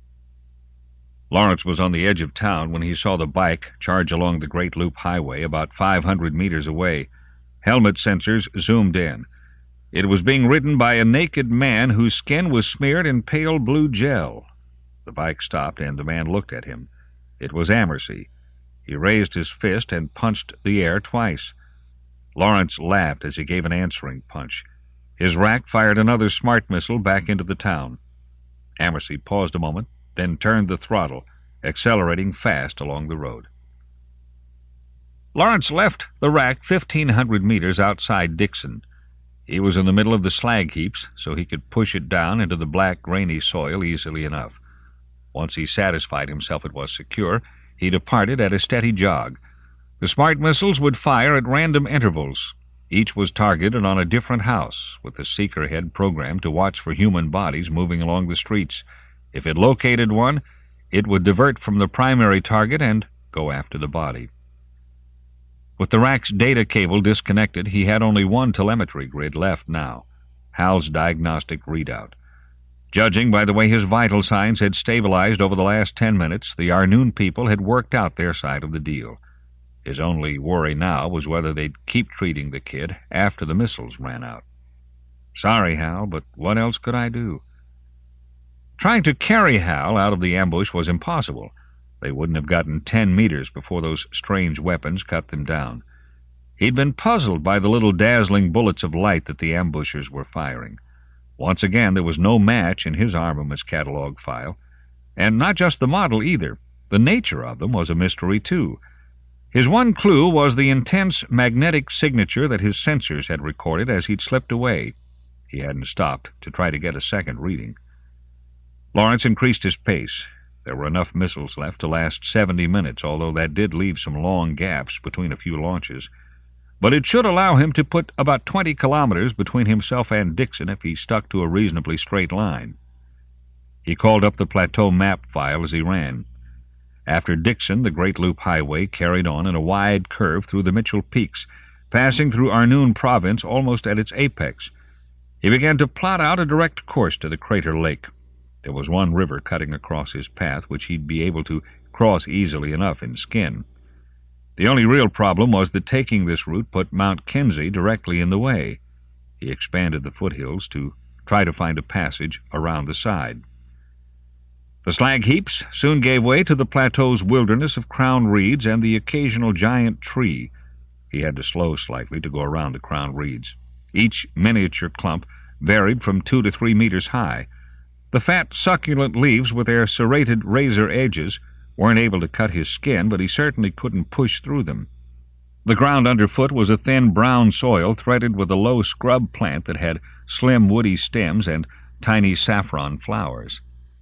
Lawrence was on the edge of town when he saw the bike charge along the Great Loop Highway about 500 meters away. Helmet sensors zoomed in. It was being ridden by a naked man whose skin was smeared in pale blue gel. The bike stopped, and the man looked at him. It was Amersey. He raised his fist and punched the air twice. Lawrence laughed as he gave an answering punch. His rack fired another smart missile back into the town. Amersey paused a moment, then turned the throttle, accelerating fast along the road. Lawrence left the rack 1,500 meters outside Dixon. He was in the middle of the slag heaps, so he could push it down into the black, grainy soil easily enough. Once he satisfied himself it was secure, he departed at a steady jog. The smart missiles would fire at random intervals. Each was targeted on a different house, with the seeker head programmed to watch for human bodies moving along the streets. If it located one, it would divert from the primary target and go after the body. With the rack's data cable disconnected, he had only one telemetry grid left now, Hal's diagnostic readout. Judging by the way his vital signs had stabilized over the last 10 minutes, the Arnoon people had worked out their side of the deal. His only worry now was whether they'd keep treating the kid after the missiles ran out. "Sorry, Hal, but what else could I do?" Trying to carry Hal out of the ambush was impossible. They wouldn't have gotten 10 meters before those strange weapons cut them down. He'd been puzzled by the little dazzling bullets of light that the ambushers were firing. Once again, there was no match in his armaments catalog file. And not just the model, either. The nature of them was a mystery, too. His one clue was the intense magnetic signature that his sensors had recorded as he'd slipped away. He hadn't stopped to try to get a second reading. Lawrence increased his pace. There were enough missiles left to last 70 minutes, although that did leave some long gaps between a few launches. but it should allow him to put about 20 kilometers between himself and Dixon if he stuck to a reasonably straight line. He called up the plateau map file as he ran. After Dixon, the Great Loop Highway carried on in a wide curve through the Mitchell Peaks, passing through Arnoon Province almost at its apex. He began to plot out a direct course to the Crater Lake. There was one river cutting across his path, which he'd be able to cross easily enough in skin. The only real problem was that taking this route put Mount Kinzie directly in the way. He expanded the foothills to try to find a passage around the side. The slag heaps soon gave way to the plateau's wilderness of crown reeds and the occasional giant tree. He had to slow slightly to go around the crown reeds. Each miniature clump varied from 2 to 3 meters high. The fat, succulent leaves with their serrated razor edges weren't able to cut his skin, but he certainly couldn't push through them. The ground underfoot was a thin brown soil threaded with a low scrub plant that had slim woody stems and tiny saffron flowers.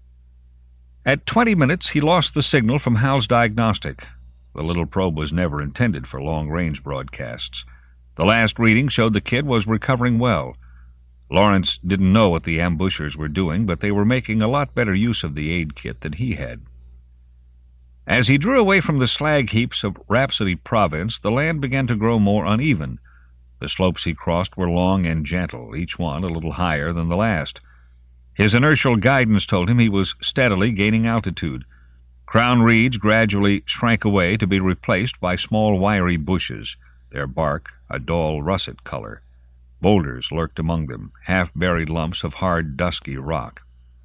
At 20 minutes, he lost the signal from Hal's diagnostic. The little probe was never intended for long-range broadcasts. The last reading showed the kid was recovering well. Lawrence didn't know what the ambushers were doing, but they were making a lot better use of the aid kit than he had. As he drew away from the slag heaps of Rhapsody Province, the land began to grow more uneven. The slopes he crossed were long and gentle, each one a little higher than the last. His inertial guidance told him he was steadily gaining altitude. Crown reeds gradually shrank away to be replaced by small wiry bushes, their bark a dull russet color. Boulders lurked among them, half-buried lumps of hard, dusky rock.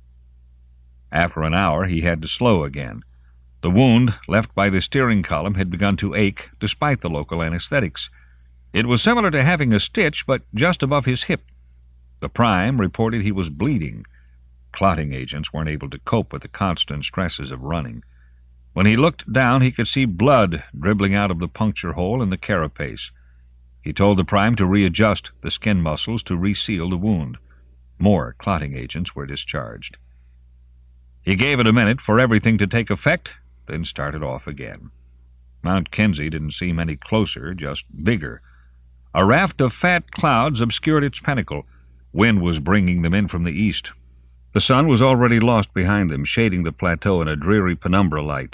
After an hour, he had to slow again. The wound left by the steering column had begun to ache despite the local anesthetics. It was similar to having a stitch, but just above his hip. The prime reported he was bleeding. Clotting agents weren't able to cope with the constant stresses of running. When he looked down, he could see blood dribbling out of the puncture hole in the carapace. He told the prime to readjust the skin muscles to reseal the wound. More clotting agents were discharged. He gave it a minute for everything to take effect, then started off again. Mount Kinzie didn't seem any closer, just bigger. A raft of fat clouds obscured its pinnacle. Wind was bringing them in from the east. The sun was already lost behind them, shading the plateau in a dreary penumbra light.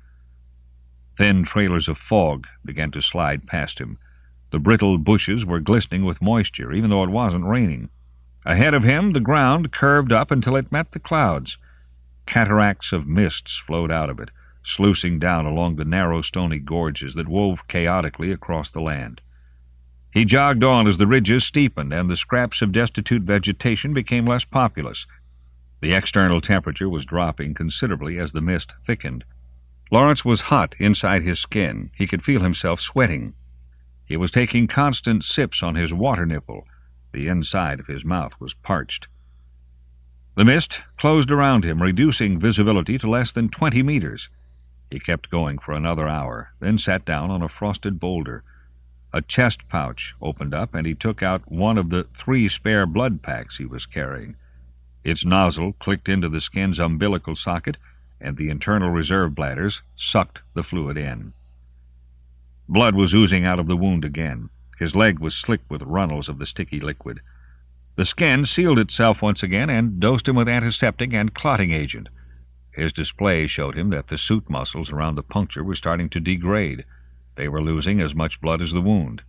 Thin trailers of fog began to slide past him. The brittle bushes were glistening with moisture, even though it wasn't raining. Ahead of him, the ground curved up until it met the clouds. Cataracts of mists flowed out of it, sluicing down along the narrow stony gorges that wove chaotically across the land. He jogged on as the ridges steepened and the scraps of destitute vegetation became less populous. The external temperature was dropping considerably as the mist thickened. Lawrence was hot inside his skin. He could feel himself sweating. He was taking constant sips on his water nipple. The inside of his mouth was parched. The mist closed around him, reducing visibility to less than 20 meters. He kept going for another hour, then sat down on a frosted boulder. A chest pouch opened up, and he took out one of the 3 spare blood packs he was carrying. Its nozzle clicked into the skin's umbilical socket, and the internal reserve bladders sucked the fluid in. Blood was oozing out of the wound again. His leg was slick with runnels of the sticky liquid. The skin sealed itself once again and dosed him with antiseptic and clotting agent. His display showed him that the suit muscles around the puncture were starting to degrade. They were losing as much blood as the wound.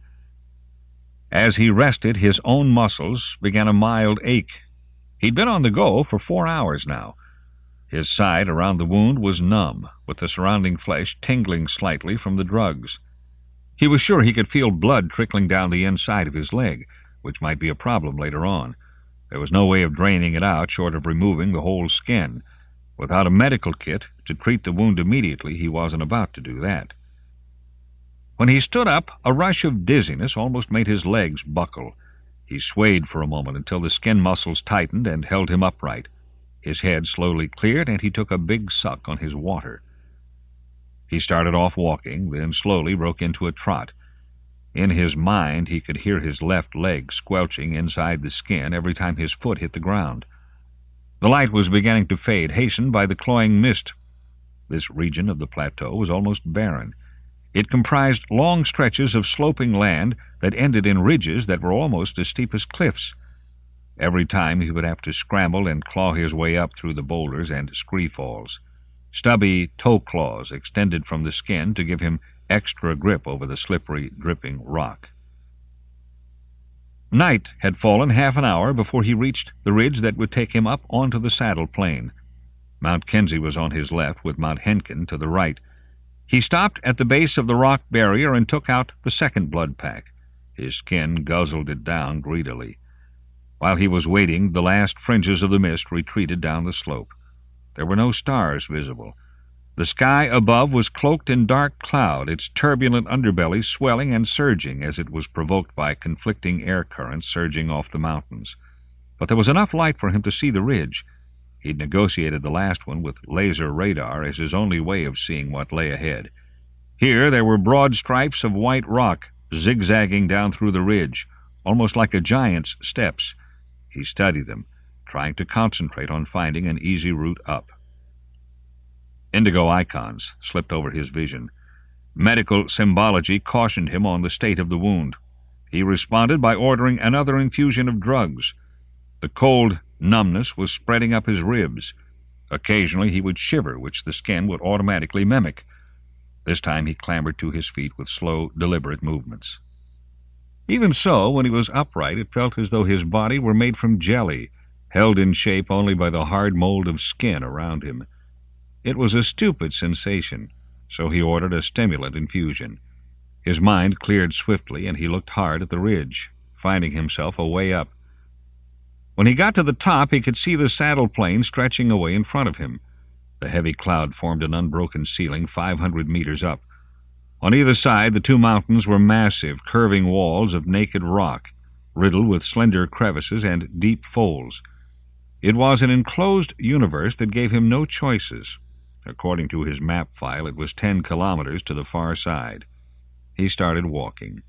As he rested, his own muscles began a mild ache. He'd been on the go for 4 hours now. His side around the wound was numb, with the surrounding flesh tingling slightly from the drugs. He was sure he could feel blood trickling down the inside of his leg, which might be a problem later on. There was no way of draining it out short of removing the whole skin. Without a medical kit to treat the wound immediately, he wasn't about to do that. When he stood up, a rush of dizziness almost made his legs buckle. He swayed for a moment until the skin muscles tightened and held him upright. His head slowly cleared, and he took a big suck on his water. He started off walking, then slowly broke into a trot. In his mind, he could hear his left leg squelching inside the skin every time his foot hit the ground. The light was beginning to fade, hastened by the cloying mist. This region of the plateau was almost barren. It comprised long stretches of sloping land that ended in ridges that were almost as steep as cliffs. Every time he would have to scramble and claw his way up through the boulders and scree falls. Stubby toe claws extended from the skin to give him extra grip over the slippery, dripping rock. Night had fallen half an hour before he reached the ridge that would take him up onto the saddle plain. Mount Kenzie was on his left, with Mount Henkin to the right. He stopped at the base of the rock barrier and took out the second blood pack. His skin guzzled it down greedily. While he was waiting, the last fringes of the mist retreated down the slope. There were no stars visible. The sky above was cloaked in dark cloud, its turbulent underbelly swelling and surging as it was provoked by conflicting air currents surging off the mountains. But there was enough light for him to see the ridge. He'd negotiated the last one with laser radar as his only way of seeing what lay ahead. Here there were broad stripes of white rock zigzagging down through the ridge, almost like a giant's steps. He studied them, trying to concentrate on finding an easy route up. Indigo icons slipped over his vision. Medical symbology cautioned him on the state of the wound. He responded by ordering another infusion of drugs. The cold numbness was spreading up his ribs. Occasionally he would shiver, which the skin would automatically mimic. This time he clambered to his feet with slow, deliberate movements. Even so, when he was upright, it felt as though his body were made from jelly, held in shape only by the hard mold of skin around him. It was a stupid sensation, so he ordered a stimulant infusion. His mind cleared swiftly, and he looked hard at the ridge, finding himself a way up. When he got to the top, he could see the saddle plain stretching away in front of him. The heavy cloud formed an unbroken ceiling 500 meters up. On either side, the two mountains were massive, curving walls of naked rock, riddled with slender crevices and deep folds. It was an enclosed universe that gave him no choices. According to his map file, it was 10 kilometers to the far side. He started walking.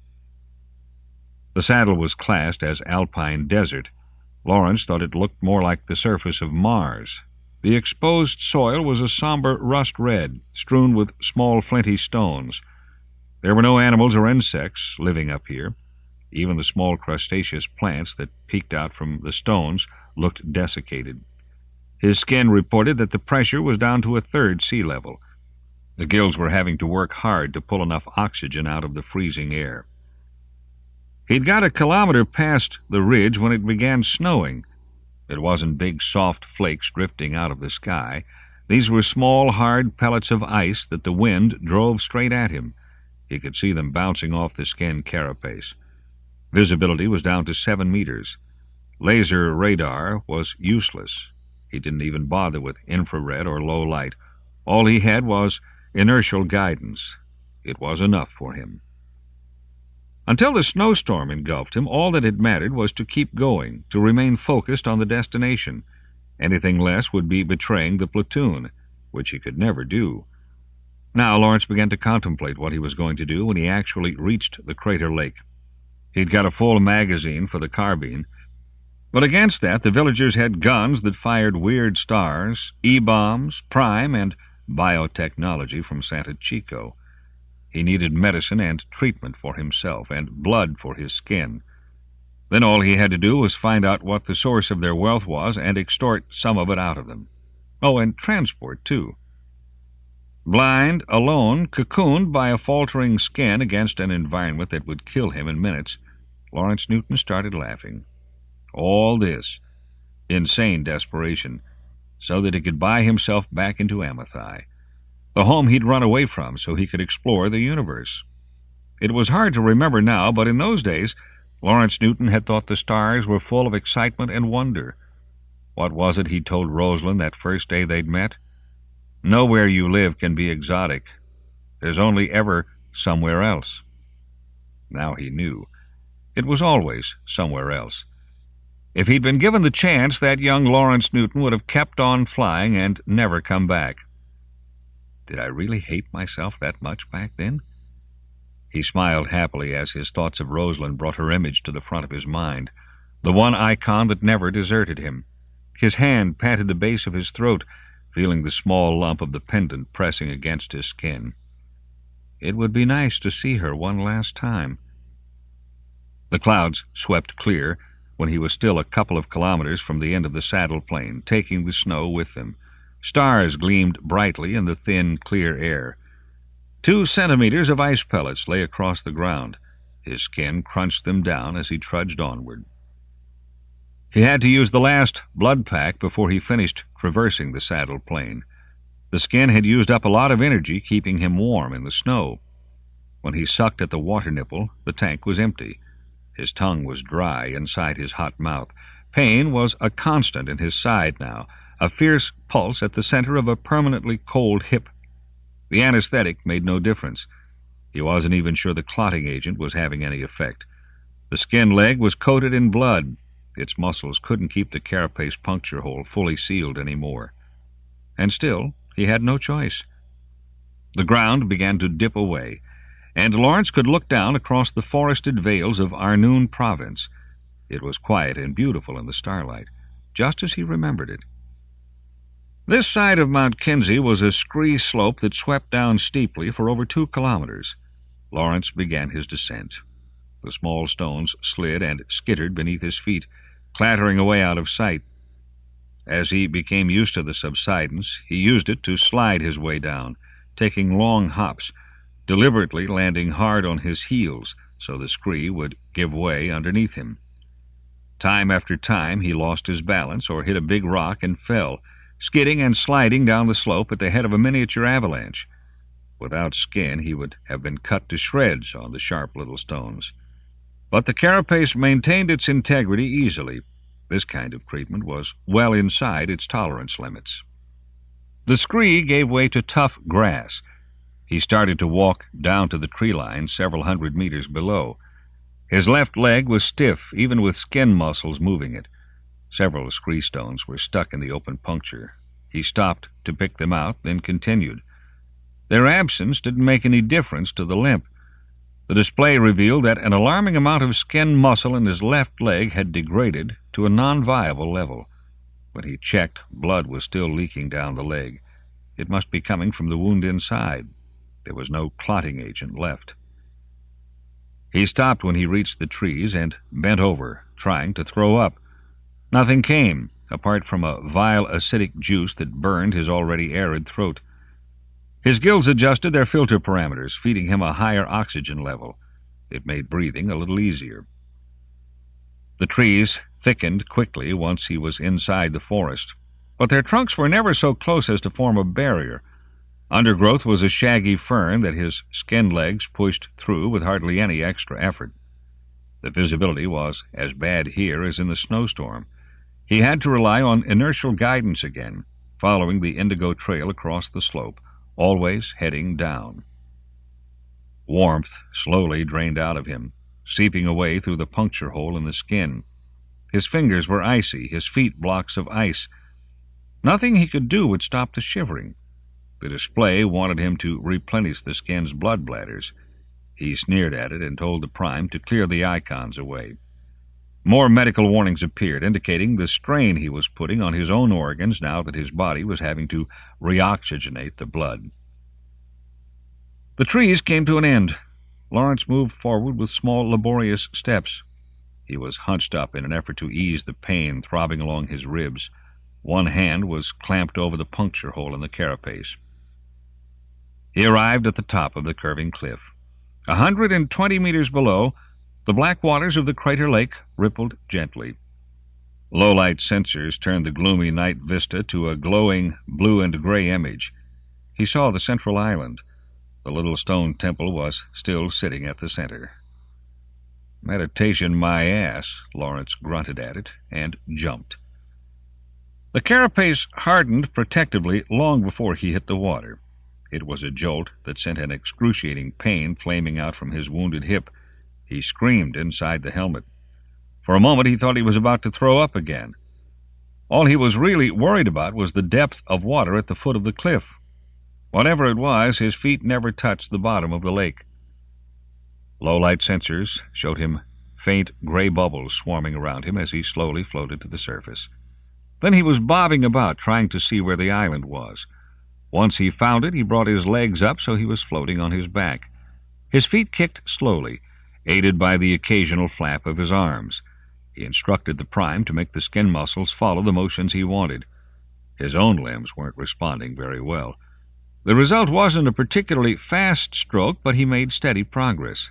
The saddle was classed as alpine desert. Lawrence thought it looked more like the surface of Mars. The exposed soil was a somber rust red, strewn with small flinty stones. There were no animals or insects living up here. Even the small crustaceous plants that peeked out from the stones looked desiccated. His skin reported that the pressure was down to a third sea level. The gills were having to work hard to pull enough oxygen out of the freezing air. He'd got a kilometer past the ridge when it began snowing. It wasn't big, soft flakes drifting out of the sky. These were small, hard pellets of ice that the wind drove straight at him. He could see them bouncing off the skin carapace. Visibility was down to 7 meters. Laser radar was useless. He didn't even bother with infrared or low light. All he had was inertial guidance. It was enough for him. Until the snowstorm engulfed him, all that had mattered was to keep going, to remain focused on the destination. Anything less would be betraying the platoon, which he could never do. Now Lawrence began to contemplate what he was going to do when he actually reached the crater lake. He'd got a full magazine for the carbine, but against that the villagers had guns that fired weird stars, E-bombs, prime, and biotechnology from Santa Chico. He needed medicine and treatment for himself, and blood for his skin. Then all he had to do was find out what the source of their wealth was and extort some of it out of them. Oh, and transport, too. Blind, alone, cocooned by a faltering skin against an environment that would kill him in minutes, Lawrence Newton started laughing. All this, insane desperation, so that he could buy himself back into Amathai, the home he'd run away from so he could explore the universe. It was hard to remember now, but in those days, Lawrence Newton had thought the stars were full of excitement and wonder. What was it he'd told Rosalind that first day they'd met? Nowhere you live can be exotic. There's only ever somewhere else. Now he knew. It was always somewhere else. If he'd been given the chance, that young Lawrence Newton would have kept on flying and never come back. Did I really hate myself that much back then? He smiled happily as his thoughts of Rosalind brought her image to the front of his mind, the one icon that never deserted him. His hand patted the base of his throat, feeling the small lump of the pendant pressing against his skin. It would be nice to see her one last time. The clouds swept clear when he was still a couple of kilometers from the end of the saddle plain, taking the snow with them. Stars gleamed brightly in the thin, clear air. 2 centimeters of ice pellets lay across the ground. His skin crunched them down as he trudged onward. He had to use the last blood pack before he finished traversing the saddle plain. The skin had used up a lot of energy keeping him warm in the snow. When he sucked at the water nipple, the tank was empty. His tongue was dry inside his hot mouth. Pain was a constant in his side now, a fierce pulse at the center of a permanently cold hip. The anesthetic made no difference. He wasn't even sure the clotting agent was having any effect. The skinned leg was coated in blood. Its muscles couldn't keep the carapace puncture hole fully sealed anymore. And still, he had no choice. The ground began to dip away, and Lawrence could look down across the forested vales of Arnoon province. It was quiet and beautiful in the starlight, just as he remembered it. This side of Mount Kinzie was a scree slope that swept down steeply for over 2 kilometers. Lawrence began his descent. The small stones slid and skittered beneath his feet, clattering away out of sight. As he became used to the subsidence, he used it to slide his way down, taking long hops, deliberately landing hard on his heels so the scree would give way underneath him. Time after time he lost his balance or hit a big rock and fell, skidding and sliding down the slope at the head of a miniature avalanche. Without skin, he would have been cut to shreds on the sharp little stones. But the carapace maintained its integrity easily. This kind of treatment was well inside its tolerance limits. The scree gave way to tough grass. He started to walk down to the tree line several hundred meters below. His left leg was stiff, even with skin muscles moving it. Several scree stones were stuck in the open puncture. He stopped to pick them out, then continued. Their absence didn't make any difference to the limp. The display revealed that an alarming amount of skin muscle in his left leg had degraded to a non-viable level. When he checked, blood was still leaking down the leg. It must be coming from the wound inside. There was no clotting agent left. He stopped when he reached the trees and bent over, trying to throw up. Nothing came, apart from a vile acidic juice that burned his already arid throat. His gills adjusted their filter parameters, feeding him a higher oxygen level. It made breathing a little easier. The trees thickened quickly once he was inside the forest, but their trunks were never so close as to form a barrier. Undergrowth was a shaggy fern that his skinned legs pushed through with hardly any extra effort. The visibility was as bad here as in the snowstorm. He had to rely on inertial guidance again, following the indigo trail across the slope, always heading down. Warmth slowly drained out of him, seeping away through the puncture hole in the skin. His fingers were icy, his feet blocks of ice. Nothing he could do would stop the shivering. The display wanted him to replenish the skin's blood bladders. He sneered at it and told the prime to clear the icons away. More medical warnings appeared, indicating the strain he was putting on his own organs now that his body was having to reoxygenate the blood. The trees came to an end. Lawrence moved forward with small, laborious steps. He was hunched up in an effort to ease the pain throbbing along his ribs. One hand was clamped over the puncture hole in the carapace. He arrived at the top of the curving cliff. 120 meters below, the black waters of the crater lake rippled gently. Low-light sensors turned the gloomy night vista to a glowing blue and gray image. He saw the central island. The little stone temple was still sitting at the center. Meditation my ass, Lawrence grunted at it and jumped. The carapace hardened protectively long before he hit the water. It was a jolt that sent an excruciating pain flaming out from his wounded hip. He screamed inside the helmet. For a moment he thought he was about to throw up again. All he was really worried about was the depth of water at the foot of the cliff. Whatever it was, his feet never touched the bottom of the lake. Low-light sensors showed him faint gray bubbles swarming around him as he slowly floated to the surface. Then he was bobbing about, trying to see where the island was. Once he found it, he brought his legs up so he was floating on his back. His feet kicked slowly, aided by the occasional flap of his arms. He instructed the prime to make the skin muscles follow the motions he wanted. His own limbs weren't responding very well. The result wasn't a particularly fast stroke, but he made steady progress.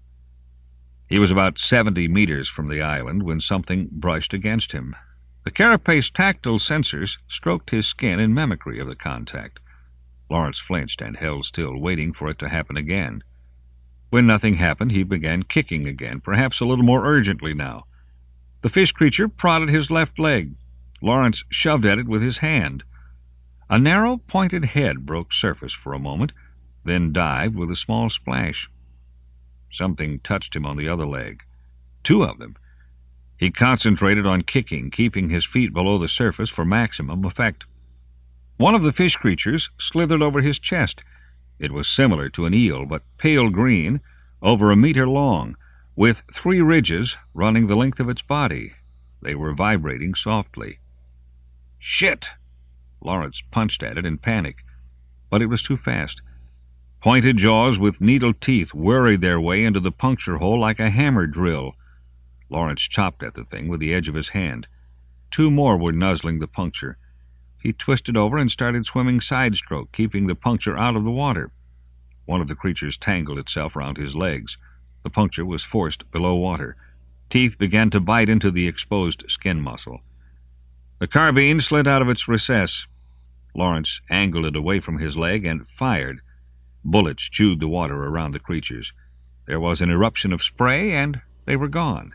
He was about 70 meters from the island when something brushed against him. The carapace tactile sensors stroked his skin in mimicry of the contact. Lawrence flinched and held still, waiting for it to happen again. When nothing happened, he began kicking again, perhaps a little more urgently now. The fish creature prodded his left leg. Lawrence shoved at it with his hand. A narrow, pointed head broke surface for a moment, then dived with a small splash. Something touched him on the other leg. 2 of them. He concentrated on kicking, keeping his feet below the surface for maximum effect. One of the fish creatures slithered over his chest. It was similar to an eel, but pale green, over a meter long, with 3 ridges running the length of its body. They were vibrating softly. "Shit!" Lawrence punched at it in panic, but it was too fast. Pointed jaws with needle teeth worried their way into the puncture hole like a hammer drill. Lawrence chopped at the thing with the edge of his hand. 2 more were nuzzling the puncture. He twisted over and started swimming side-stroke, keeping the puncture out of the water. One of the creatures tangled itself round his legs. The puncture was forced below water. Teeth began to bite into the exposed skin muscle. The carbine slid out of its recess. Lawrence angled it away from his leg and fired. Bullets chewed the water around the creatures. There was an eruption of spray, and they were gone.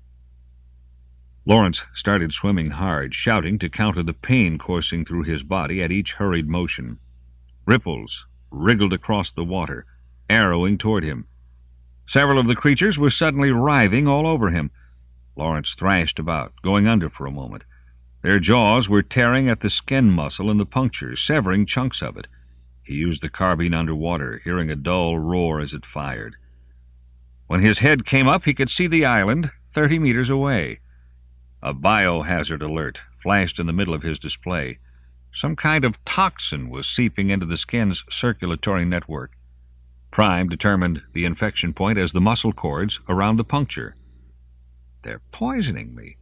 Lawrence started swimming hard, shouting to counter the pain coursing through his body at each hurried motion. Ripples wriggled across the water, arrowing toward him. Several of the creatures were suddenly writhing all over him. Lawrence thrashed about, going under for a moment. Their jaws were tearing at the skin muscle in the puncture, severing chunks of it. He used the carbine underwater, hearing a dull roar as it fired. When his head came up, he could see the island 30 meters away. A biohazard alert flashed in the middle of his display. Some kind of toxin was seeping into the skin's circulatory network. Prime determined the infection point as the muscle cords around the puncture. "They're poisoning me."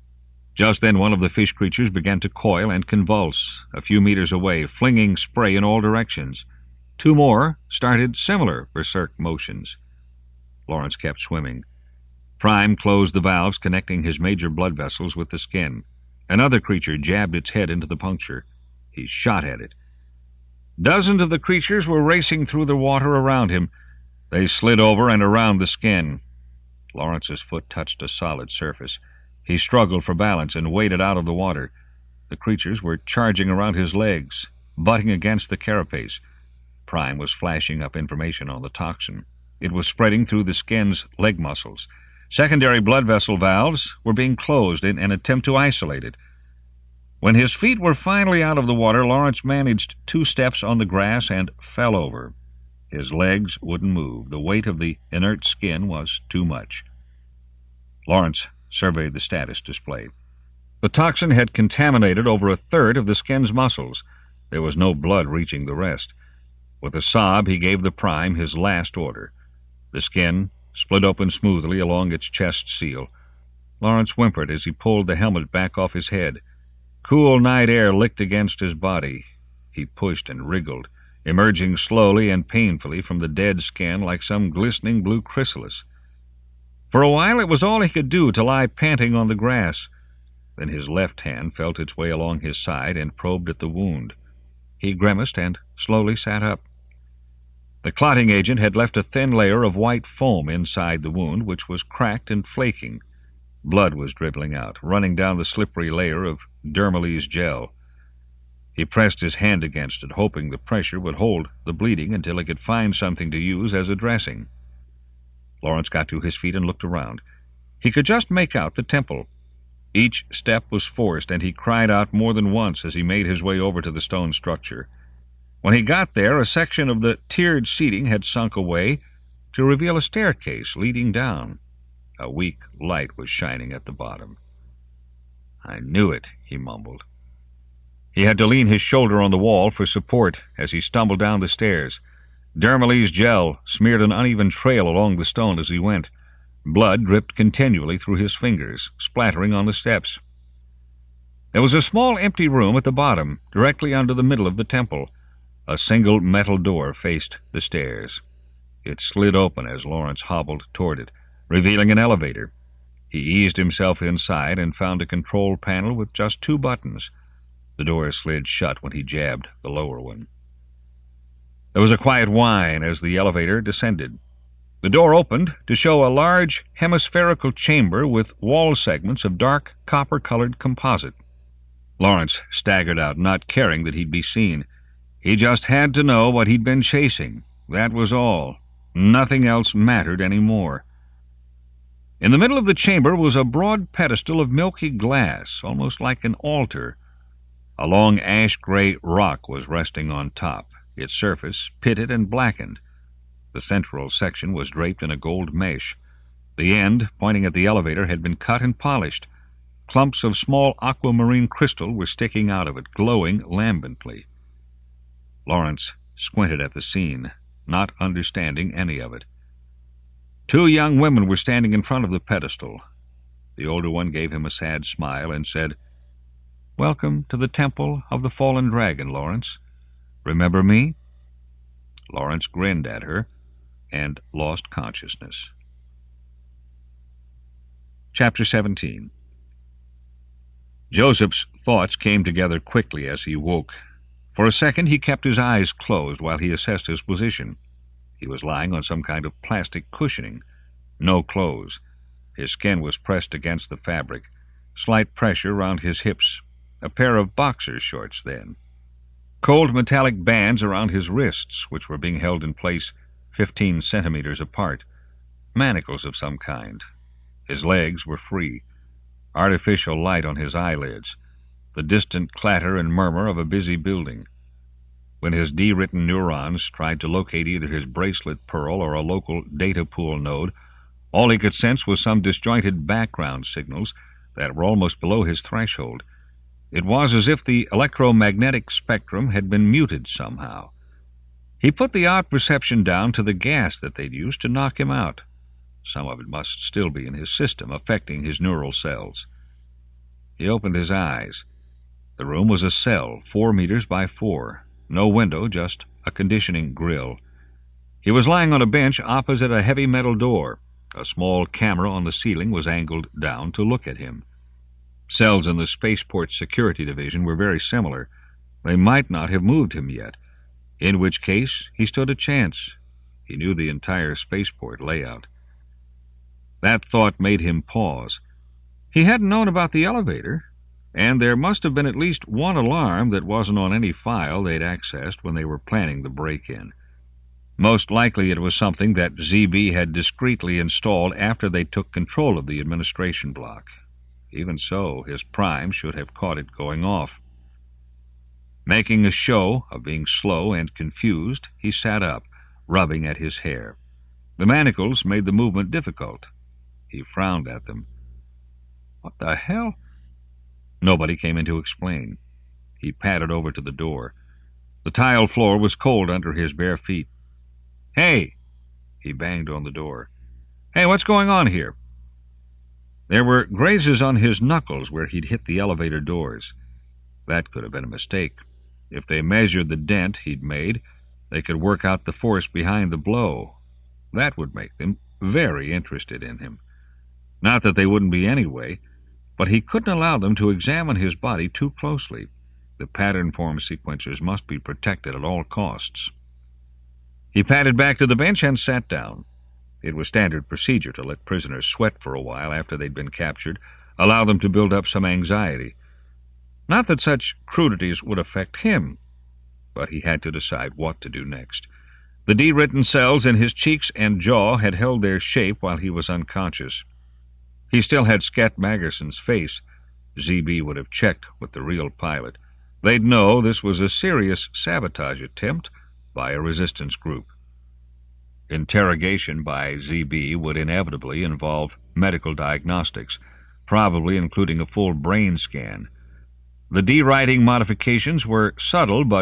Just then one of the fish creatures began to coil and convulse a few meters away, flinging spray in all directions. 2 more started similar berserk motions. Lawrence kept swimming. Prime closed the valves connecting his major blood vessels with the skin. Another creature jabbed its head into the puncture. He shot at it. Dozens of the creatures were racing through the water around him. They slid over and around the skin. Lawrence's foot touched a solid surface. He struggled for balance and waded out of the water. The creatures were charging around his legs, butting against the carapace. Prime was flashing up information on the toxin. It was spreading through the skin's leg muscles. Secondary blood vessel valves were being closed in an attempt to isolate it. When his feet were finally out of the water, Lawrence managed 2 steps on the grass and fell over. His legs wouldn't move. The weight of the inert skin was too much. Lawrence surveyed the status display. The toxin had contaminated over 1/3 of the skin's muscles. There was no blood reaching the rest. With a sob, he gave the prime his last order. The skin split open smoothly along its chest seal. Lawrence whimpered as he pulled the helmet back off his head. Cool night air licked against his body. He pushed and wriggled, emerging slowly and painfully from the dead skin like some glistening blue chrysalis. For a while it was all he could do to lie panting on the grass. Then his left hand felt its way along his side and probed at the wound. He grimaced and slowly sat up. The clotting agent had left a thin layer of white foam inside the wound, which was cracked and flaking. Blood was dribbling out, running down the slippery layer of Dermalese gel. He pressed his hand against it, hoping the pressure would hold the bleeding until he could find something to use as a dressing. Lawrence got to his feet and looked around. He could just make out the temple. Each step was forced, and he cried out more than once as he made his way over to the stone structure. When he got there, a section of the tiered seating had sunk away to reveal a staircase leading down. A weak light was shining at the bottom. "I knew it," he mumbled. He had to lean his shoulder on the wall for support as he stumbled down the stairs. Dermalee's gel smeared an uneven trail along the stone as he went. Blood dripped continually through his fingers, splattering on the steps. There was a small empty room at the bottom, directly under the middle of the temple. A single metal door faced the stairs. It slid open as Lawrence hobbled toward it, revealing an elevator. He eased himself inside and found a control panel with just 2 buttons. The door slid shut when he jabbed the lower one. There was a quiet whine as the elevator descended. The door opened to show a large hemispherical chamber with wall segments of dark copper-colored composite. Lawrence staggered out, not caring that he'd be seen. He just had to know what he'd been chasing. That was all. Nothing else mattered any more. In the middle of the chamber was a broad pedestal of milky glass, almost like an altar. A long ash-gray rock was resting on top, its surface pitted and blackened. The central section was draped in a gold mesh. The end, pointing at the elevator, had been cut and polished. Clumps of small aquamarine crystal were sticking out of it, glowing lambently. Lawrence squinted at the scene, not understanding any of it. 2 young women were standing in front of the pedestal. The older one gave him a sad smile and said, "Welcome to the Temple of the Fallen Dragon, Lawrence. Remember me?" Lawrence grinned at her and lost consciousness. Chapter 17. Joseph's thoughts came together quickly as he woke. For a second he kept his eyes closed while he assessed his position. He was lying on some kind of plastic cushioning. No clothes. His skin was pressed against the fabric. Slight pressure round his hips. A pair of boxer shorts, then. Cold metallic bands around his wrists, which were being held in place 15 centimeters apart. Manacles of some kind. His legs were free. Artificial light on his eyelids. The distant clatter and murmur of a busy building. When his D-written neurons tried to locate either his bracelet pearl or a local data pool node, all he could sense was some disjointed background signals that were almost below his threshold. It was as if the electromagnetic spectrum had been muted somehow. He put the odd perception down to the gas that they'd used to knock him out. Some of it must still be in his system, affecting his neural cells. He opened his eyes. The room was a cell, 4 meters by 4. No window, just a conditioning grill. He was lying on a bench opposite a heavy metal door. A small camera on the ceiling was angled down to look at him. Cells in the spaceport security division were very similar. They might not have moved him yet, in which case he stood a chance. He knew the entire spaceport layout. That thought made him pause. He hadn't known about the elevator, and there must have been at least one alarm that wasn't on any file they'd accessed when they were planning the break-in. Most likely it was something that ZB had discreetly installed after they took control of the administration block. Even so, his prime should have caught it going off. Making a show of being slow and confused, he sat up, rubbing at his hair. The manacles made the movement difficult. He frowned at them. What the hell? Nobody came in to explain. He padded over to the door. The tile floor was cold under his bare feet. "Hey!" He banged on the door. "Hey, what's going on here?" There were grazes on his knuckles where he'd hit the elevator doors. That could have been a mistake. If they measured the dent he'd made, they could work out the force behind the blow. That would make them very interested in him. Not that they wouldn't be anyway, but he couldn't allow them to examine his body too closely. The pattern-form sequencers must be protected at all costs. He padded back to the bench and sat down. It was standard procedure to let prisoners sweat for a while after they'd been captured, allow them to build up some anxiety. Not that such crudities would affect him, but he had to decide what to do next. The D-written cells in his cheeks and jaw had held their shape while he was unconscious. He still had Scat Maggerson's face. ZB would have checked with the real pilot. They'd know this was a serious sabotage attempt by a resistance group. Interrogation by ZB would inevitably involve medical diagnostics, probably including a full brain scan. The D-writing modifications were subtle, but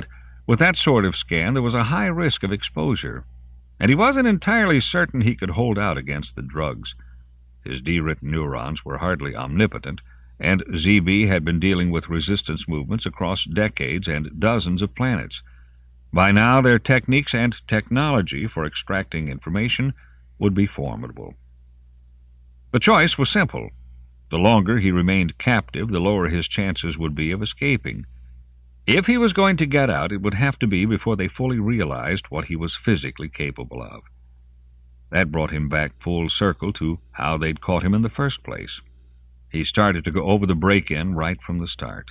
With that sort of scan, there was a high risk of exposure, and he wasn't entirely certain he could hold out against the drugs. His D-written neurons were hardly omnipotent, and ZB had been dealing with resistance movements across decades and dozens of planets. By now, their techniques and technology for extracting information would be formidable. The choice was simple. The longer he remained captive, the lower his chances would be of escaping. If he was going to get out, it would have to be before they fully realized what he was physically capable of. That brought him back full circle to how they'd caught him in the first place. He started to go over the break-in right from the start.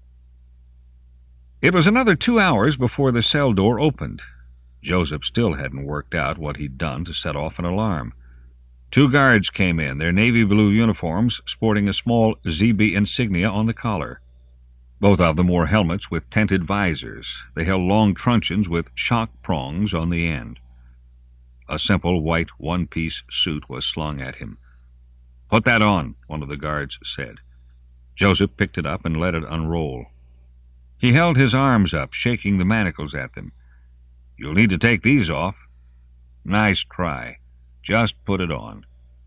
It was another 2 hours before the cell door opened. Joseph still hadn't worked out what he'd done to set off an alarm. 2 guards came in, their navy blue uniforms sporting a small ZB insignia on the collar. Both of them wore helmets with tinted visors. They held long truncheons with shock prongs on the end. A simple white one-piece suit was slung at him. "Put that on," one of the guards said. Joseph picked it up and let it unroll. He held his arms up, shaking the manacles at them. "You'll need to take these off." "Nice try. Just put it on."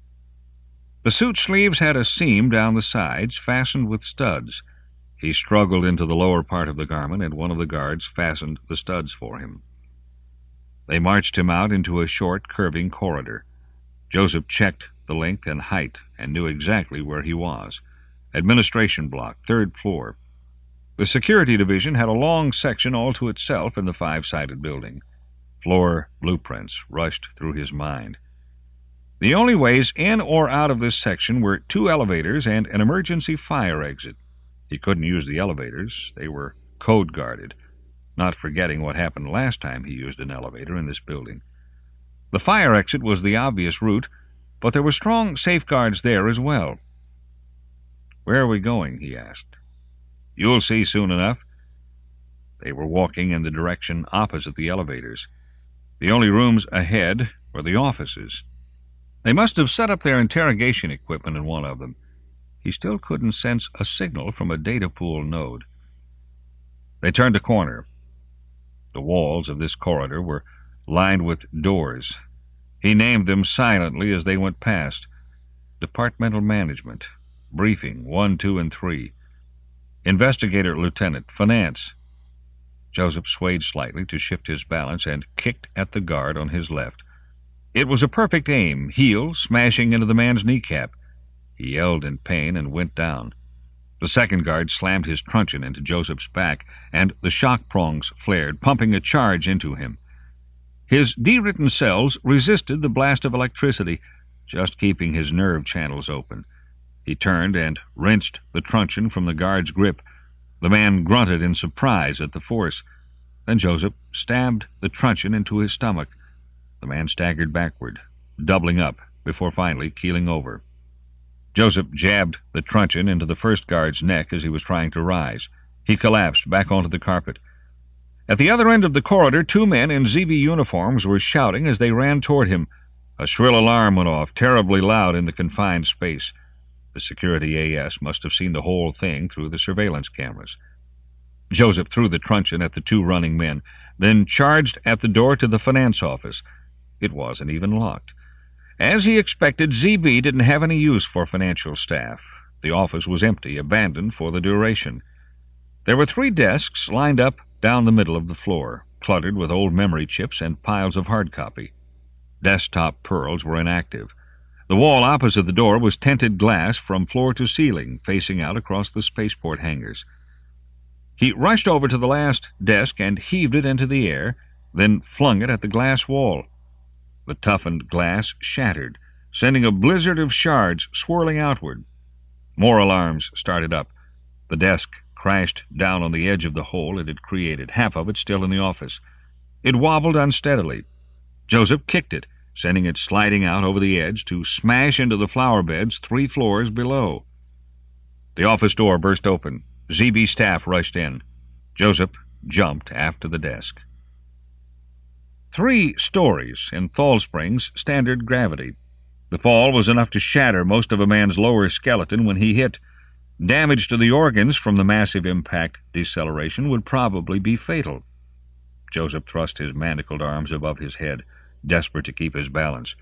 The suit sleeves had a seam down the sides, fastened with studs. He struggled into the lower part of the garment, and one of the guards fastened the studs for him. They marched him out into a short, curving corridor. Joseph checked the length and height and knew exactly where he was. Administration block, 3rd floor. The security division had a long section all to itself in the 5-sided building. Floor blueprints rushed through his mind. The only ways in or out of this section were 2 elevators and an emergency fire exit. He couldn't use the elevators. They were code-guarded, not forgetting what happened last time he used an elevator in this building. The fire exit was the obvious route, but there were strong safeguards there as well. "Where are we going?" he asked. "You'll see soon enough." They were walking in the direction opposite the elevators. The only rooms ahead were the offices. They must have set up their interrogation equipment in one of them. He still couldn't sense a signal from a data pool node. They turned a corner. The walls of this corridor were lined with doors. He named them silently as they went past. Departmental Management, Briefing 1, 2, and 3. Investigator Lieutenant, Finance. Joseph swayed slightly to shift his balance and kicked at the guard on his left. It was a perfect aim, heel smashing into the man's kneecap. He yelled in pain and went down. The second guard slammed his truncheon into Joseph's back, and the shock prongs flared, pumping a charge into him. His D-written cells resisted the blast of electricity, just keeping his nerve channels open. He turned and wrenched the truncheon from the guard's grip. The man grunted in surprise at the force. Then Joseph stabbed the truncheon into his stomach. The man staggered backward, doubling up, before finally keeling over. Joseph jabbed the truncheon into the first guard's neck as he was trying to rise. He collapsed back onto the carpet. At the other end of the corridor, 2 men in ZB uniforms were shouting as they ran toward him. A shrill alarm went off, terribly loud in the confined space. The security AS must have seen the whole thing through the surveillance cameras. Joseph threw the truncheon at the 2 running men, then charged at the door to the finance office. It wasn't even locked. As he expected, ZB didn't have any use for financial staff. The office was empty, abandoned for the duration. There were 3 desks lined up down the middle of the floor, cluttered with old memory chips and piles of hard copy. Desktop pearls were inactive. The wall opposite the door was tinted glass from floor to ceiling, facing out across the spaceport hangars. He rushed over to the last desk and heaved it into the air, then flung it at the glass wall. The toughened glass shattered, sending a blizzard of shards swirling outward. More alarms started up. The desk crashed down on the edge of the hole it had created, half of it still in the office. It wobbled unsteadily. Joseph kicked it, sending it sliding out over the edge to smash into the flower beds 3 floors below. The office door burst open. ZB staff rushed in. Joseph jumped after the desk. 3 stories in Thal Springs' standard gravity. The fall was enough to shatter most of a man's lower skeleton when he hit. Damage to the organs from the massive impact deceleration would probably be fatal. Joseph thrust his manacled arms above his head, desperate to keep his balance.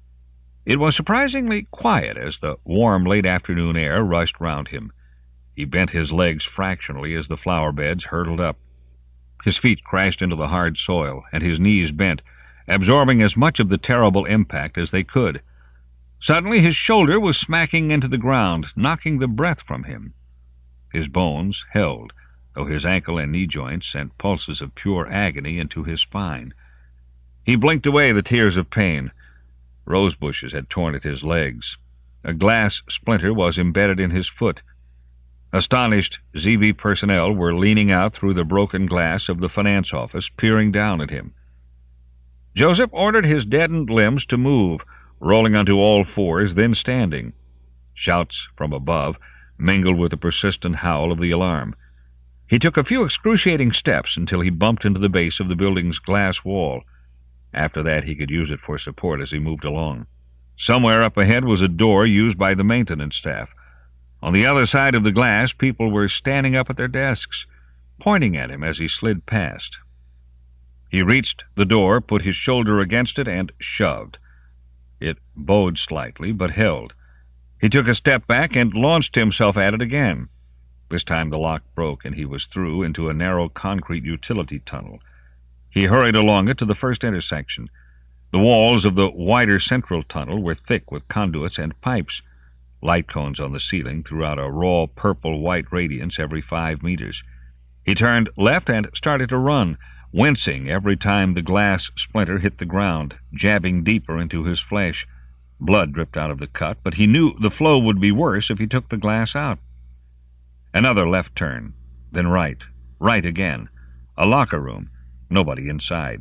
It was surprisingly quiet as the warm late afternoon air rushed round him. He bent his legs fractionally as the flower beds hurtled up. His feet crashed into the hard soil, and his knees bent, absorbing as much of the terrible impact as they could. Suddenly his shoulder was smacking into the ground, knocking the breath from him. His bones held, though his ankle and knee joints sent pulses of pure agony into his spine. He blinked away the tears of pain. Rose bushes had torn at his legs. A glass splinter was embedded in his foot. Astonished ZB personnel were leaning out through the broken glass of the finance office, peering down at him. Joseph ordered his deadened limbs to move, rolling onto all fours, then standing. Shouts from above mingled with the persistent howl of the alarm. He took a few excruciating steps until he bumped into the base of the building's glass wall. After that, he could use it for support as he moved along. Somewhere up ahead was a door used by the maintenance staff. On the other side of the glass, people were standing up at their desks, pointing at him as he slid past. He reached the door, put his shoulder against it, and shoved. It bowed slightly, but held. He took a step back and launched himself at it again. This time the lock broke, and he was through into a narrow concrete utility tunnel. He hurried along it to the first intersection. The walls of the wider central tunnel were thick with conduits and pipes. Light cones on the ceiling threw out a raw purple-white radiance every 5 meters. He turned left and started to run, wincing every time the glass splinter hit the ground, jabbing deeper into his flesh. Blood dripped out of the cut, but he knew the flow would be worse if he took the glass out. Another left turn, then right again. A locker room. Nobody inside.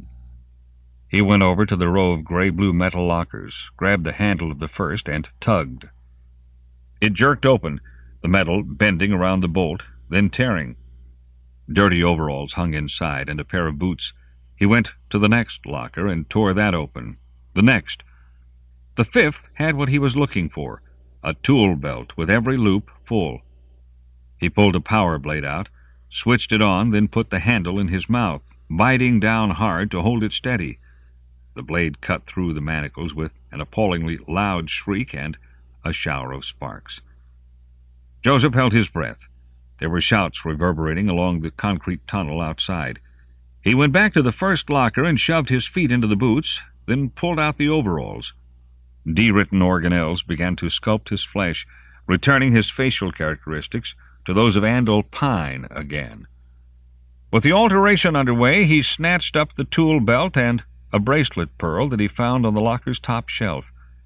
He went over to the row of gray-blue metal lockers, grabbed the handle of the first, and tugged. It jerked open, the metal bending around the bolt, then tearing. Dirty overalls hung inside, and a pair of boots. He went to the next locker and tore that open. The next. The fifth had what he was looking for, a tool belt with every loop full. He pulled a power blade out, switched it on, then put the handle in his mouth, biting down hard to hold it steady. The blade cut through the manacles with an appallingly loud shriek and a shower of sparks. Joseph held his breath. There were shouts reverberating along the concrete tunnel outside. He went back to the first locker and shoved his feet into the boots, then pulled out the overalls. D-written organelles began to sculpt his flesh, returning his facial characteristics to those of Andal Pine again. With the alteration underway, he snatched up the tool belt and a bracelet pearl that he found on the locker's top shelf.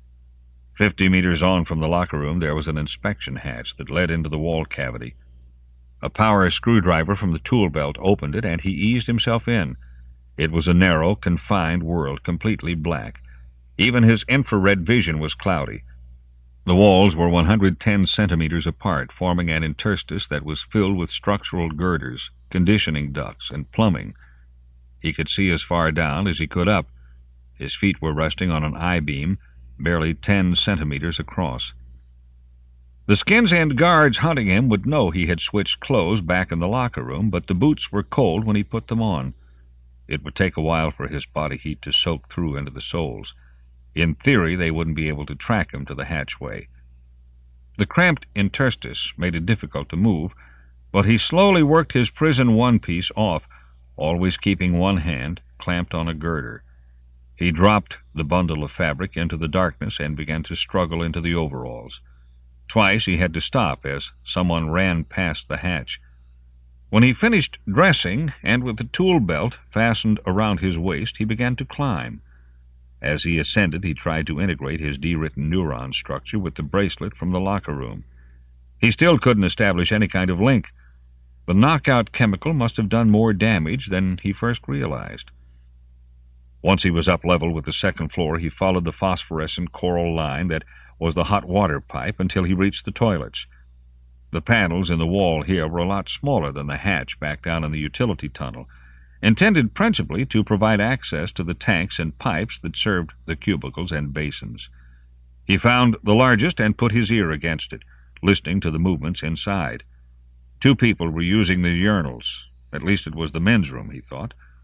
50 meters on from the locker room, there was an inspection hatch that led into the wall cavity. A power screwdriver from the tool belt opened it, and he eased himself in. It was a narrow, confined world, completely black. Even his infrared vision was cloudy. The walls were 110 centimeters apart, forming an interstice that was filled with structural girders, conditioning ducts, and plumbing. He could see as far down as he could up. His feet were resting on an I-beam, barely 10 centimeters across. The skins and guards hunting him would know he had switched clothes back in the locker room, but the boots were cold when he put them on. It would take a while for his body heat to soak through into the soles. In theory, they wouldn't be able to track him to the hatchway. The cramped interstice made it difficult to move, but he slowly worked his prison one-piece off, always keeping one hand clamped on a girder. He dropped the bundle of fabric into the darkness and began to struggle into the overalls. Twice he had to stop as someone ran past the hatch. When he finished dressing, and with the tool belt fastened around his waist, he began to climb. As he ascended, he tried to integrate his D-written neuron structure with the bracelet from the locker room. He still couldn't establish any kind of link. The knockout chemical must have done more damage than he first realized. Once he was up level with the second floor, he followed the phosphorescent coral line that was the hot water pipe until he reached the toilets. The panels in the wall here were a lot smaller than the hatch back down in the utility tunnel, intended principally to provide access to the tanks and pipes that served the cubicles and basins. He found the largest and put his ear against it, listening to the movements inside. 2 people were using the urinals. At least it was the men's room, he thought.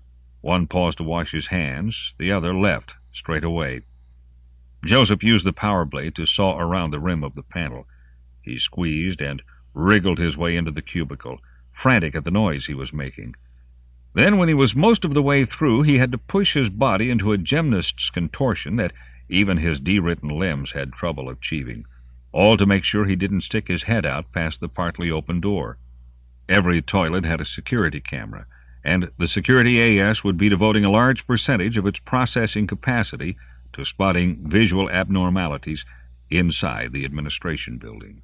One paused to wash his hands, the other left straight away. Joseph used the power blade to saw around the rim of the panel. He squeezed and wriggled his way into the cubicle, frantic at the noise he was making. Then, when he was most of the way through, he had to push his body into a gymnast's contortion that even his de-written limbs had trouble achieving, all to make sure he didn't stick his head out past the partly open door. Every toilet had a security camera, and the security AS would be devoting a large percentage of its processing capacity to spotting visual abnormalities inside the administration building.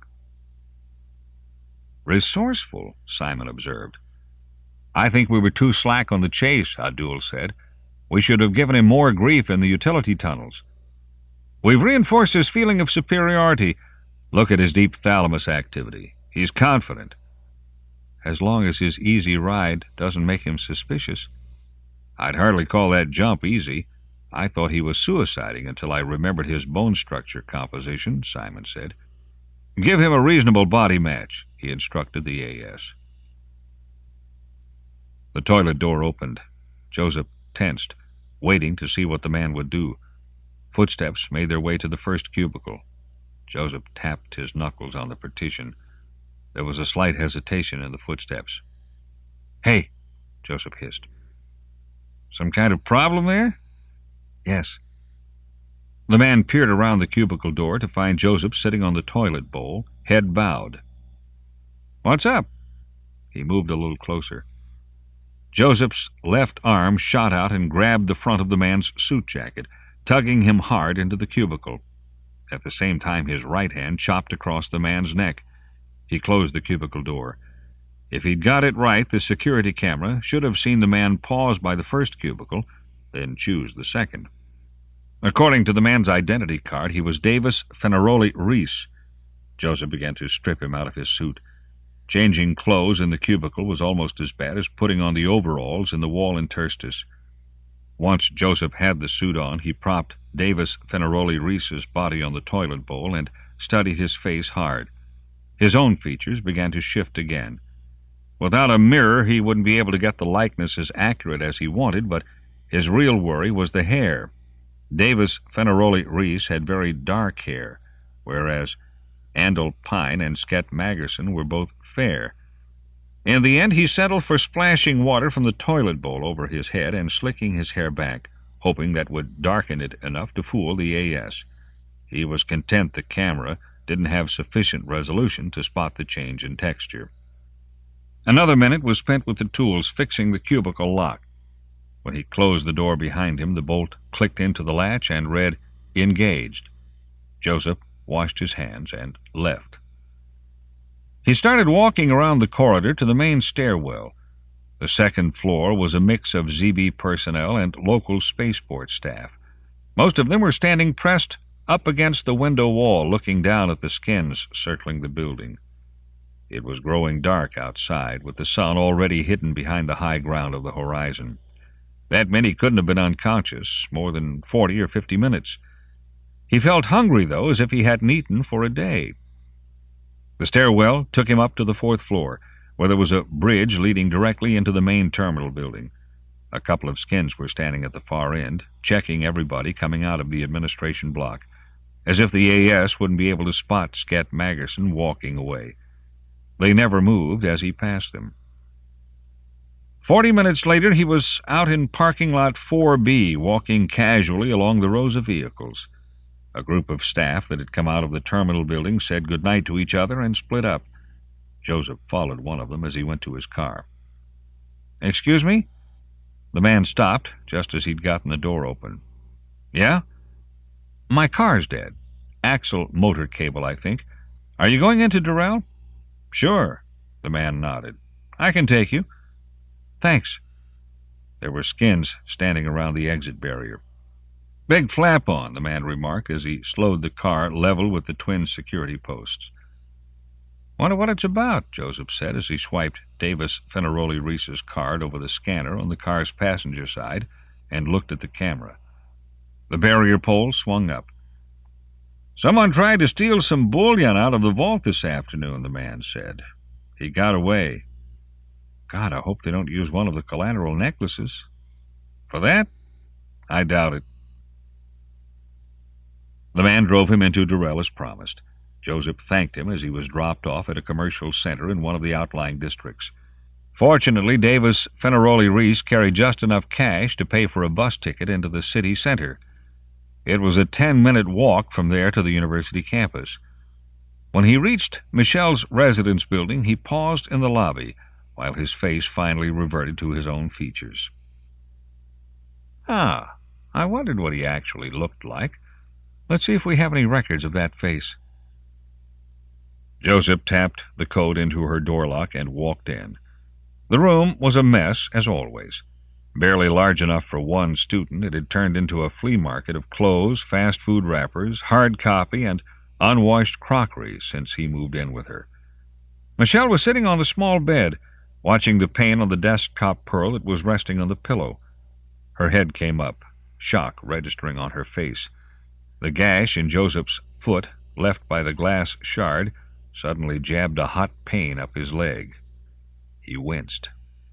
"Resourceful," Simon observed. "I think we were too slack on the chase," Abdul said. "We should have given him more grief in the utility tunnels. We've reinforced his feeling of superiority. Look at his deep thalamus activity. He's confident. As long as his easy ride doesn't make him suspicious." "I'd hardly call that jump easy. I thought he was suiciding until I remembered his bone structure composition," Simon said. "Give him a reasonable body match," he instructed the AS. The toilet door opened. Joseph tensed, waiting to see what the man would do. Footsteps made their way to the first cubicle. Joseph tapped his knuckles on the partition. There was a slight hesitation in the footsteps. "Hey," Joseph hissed. "Some kind of problem there?" "Yes." The man peered around the cubicle door to find Joseph sitting on the toilet bowl, head bowed. "What's up?" He moved a little closer. Joseph's left arm shot out and grabbed the front of the man's suit jacket, tugging him hard into the cubicle. At the same time, his right hand chopped across the man's neck. He closed the cubicle door. If he'd got it right, the security camera should have seen the man pause by the first cubicle, then choose the second. According to the man's identity card, he was Davis Fenaroli Reese. Joseph began to strip him out of his suit. Changing clothes in the cubicle was almost as bad as putting on the overalls in the wall interstice. Once Joseph had the suit on, he propped Davis Fenaroli Reese's body on the toilet bowl and studied his face hard. His own features began to shift again. Without a mirror, he wouldn't be able to get the likeness as accurate as he wanted, but his real worry was the hair. Davis Fenaroli Reese had very dark hair, whereas Andal Pine and Sket Magerson were both fair. In the end, he settled for splashing water from the toilet bowl over his head and slicking his hair back, hoping that would darken it enough to fool the AS. He was content the camera didn't have sufficient resolution to spot the change in texture. Another minute was spent with the tools fixing the cubicle lock. When he closed the door behind him, the bolt clicked into the latch and read, "Engaged." Joseph washed his hands and left. He started walking around the corridor to the main stairwell. The second floor was a mix of ZB personnel and local spaceport staff. Most of them were standing pressed up against the window wall, looking down at the skins circling the building. It was growing dark outside, with the sun already hidden behind the high ground of the horizon. That meant he couldn't have been unconscious more than 40 or 50 minutes. He felt hungry, though, as if he hadn't eaten for a day. The stairwell took him up to the fourth floor, where there was a bridge leading directly into the main terminal building. A couple of skins were standing at the far end, checking everybody coming out of the administration block, as if the AS wouldn't be able to spot Sket Magerson walking away. They never moved as he passed them. 40 minutes later, he was out in parking lot 4B, walking casually along the rows of vehicles. A group of staff that had come out of the terminal building said goodnight to each other and split up. Joseph followed one of them as he went to his car. "Excuse me?" The man stopped just as he'd gotten the door open. "Yeah?" "My car's dead. Axle motor cable, I think. Are you going into Durrell?" "Sure." The man nodded. "I can take you." "Thanks." There were skins standing around the exit barrier. "Big flap on," the man remarked as he slowed the car level with the twin security posts. "Wonder what it's about," Joseph said as he swiped Davis Fenaroli Reese's card over the scanner on the car's passenger side and looked at the camera. The barrier pole swung up. "Someone tried to steal some bullion out of the vault this afternoon," the man said. "He got away. God, I hope they don't use one of the collateral necklaces." For that? I doubt it. The man drove him into Durrell as promised. Joseph thanked him as he was dropped off at a commercial center in one of the outlying districts. Fortunately, Davis Fenaroli Reese carried just enough cash to pay for a bus ticket into the city center. It was a 10-minute walk from there to the university campus. When he reached Michelle's residence building, he paused in the lobby, while his face finally reverted to his own features. I wondered what he actually looked like. Let's see if we have any records of that face. Joseph tapped the code into her door lock and walked in. The room was a mess, as always. Barely large enough for one student, it had turned into a flea market of clothes, fast food wrappers, hard copy, and unwashed crockery since he moved in with her. Michelle was sitting on the small bed, watching the pane on the desktop pearl that was resting on the pillow. Her head came up, shock registering on her face. The gash in Joseph's foot, left by the glass shard, suddenly jabbed a hot pain up his leg. He winced.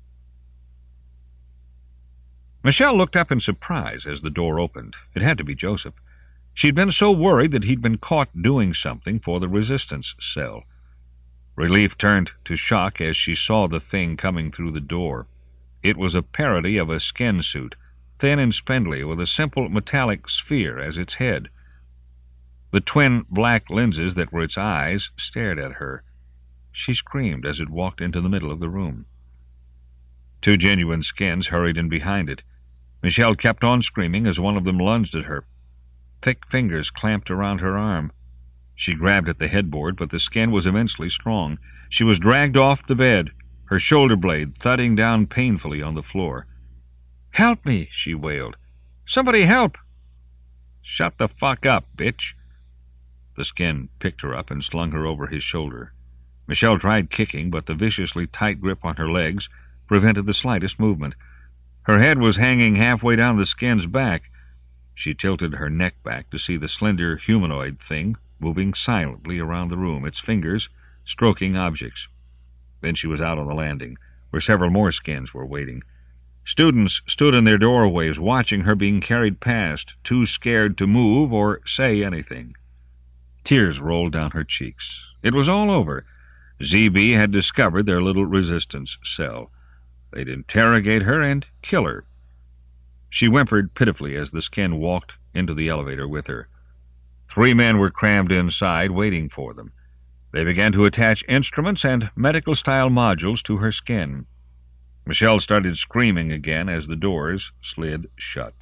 Michelle looked up in surprise as the door opened. It had to be Joseph. She'd been so worried that he'd been caught doing something for the resistance cell. Relief turned to shock as she saw the thing coming through the door. It was a parody of a skin suit, thin and spindly, with a simple metallic sphere as its head. The twin black lenses that were its eyes stared at her. She screamed as it walked into the middle of the room. Two genuine skins hurried in behind it. Michelle kept on screaming as one of them lunged at her. Thick fingers clamped around her arm. She grabbed at the headboard, but the skin was immensely strong. She was dragged off the bed, her shoulder blade thudding down painfully on the floor. "Help me," she wailed. "Somebody help!" "Shut the fuck up, bitch." The skin picked her up and slung her over his shoulder. Michelle tried kicking, but the viciously tight grip on her legs prevented the slightest movement. Her head was hanging halfway down the skin's back. She tilted her neck back to see the slender humanoid thing moving silently around the room, its fingers stroking objects. Then she was out on the landing, where several more skins were waiting. Students stood in their doorways, watching her being carried past, too scared to move or say anything. Tears rolled down her cheeks. It was all over. ZB had discovered their little resistance cell. They'd interrogate her and kill her. She whimpered pitifully as the skin walked into the elevator with her. 3 men were crammed inside, waiting for them. They began to attach instruments and medical-style modules to her skin. Michelle started screaming again as the doors slid shut.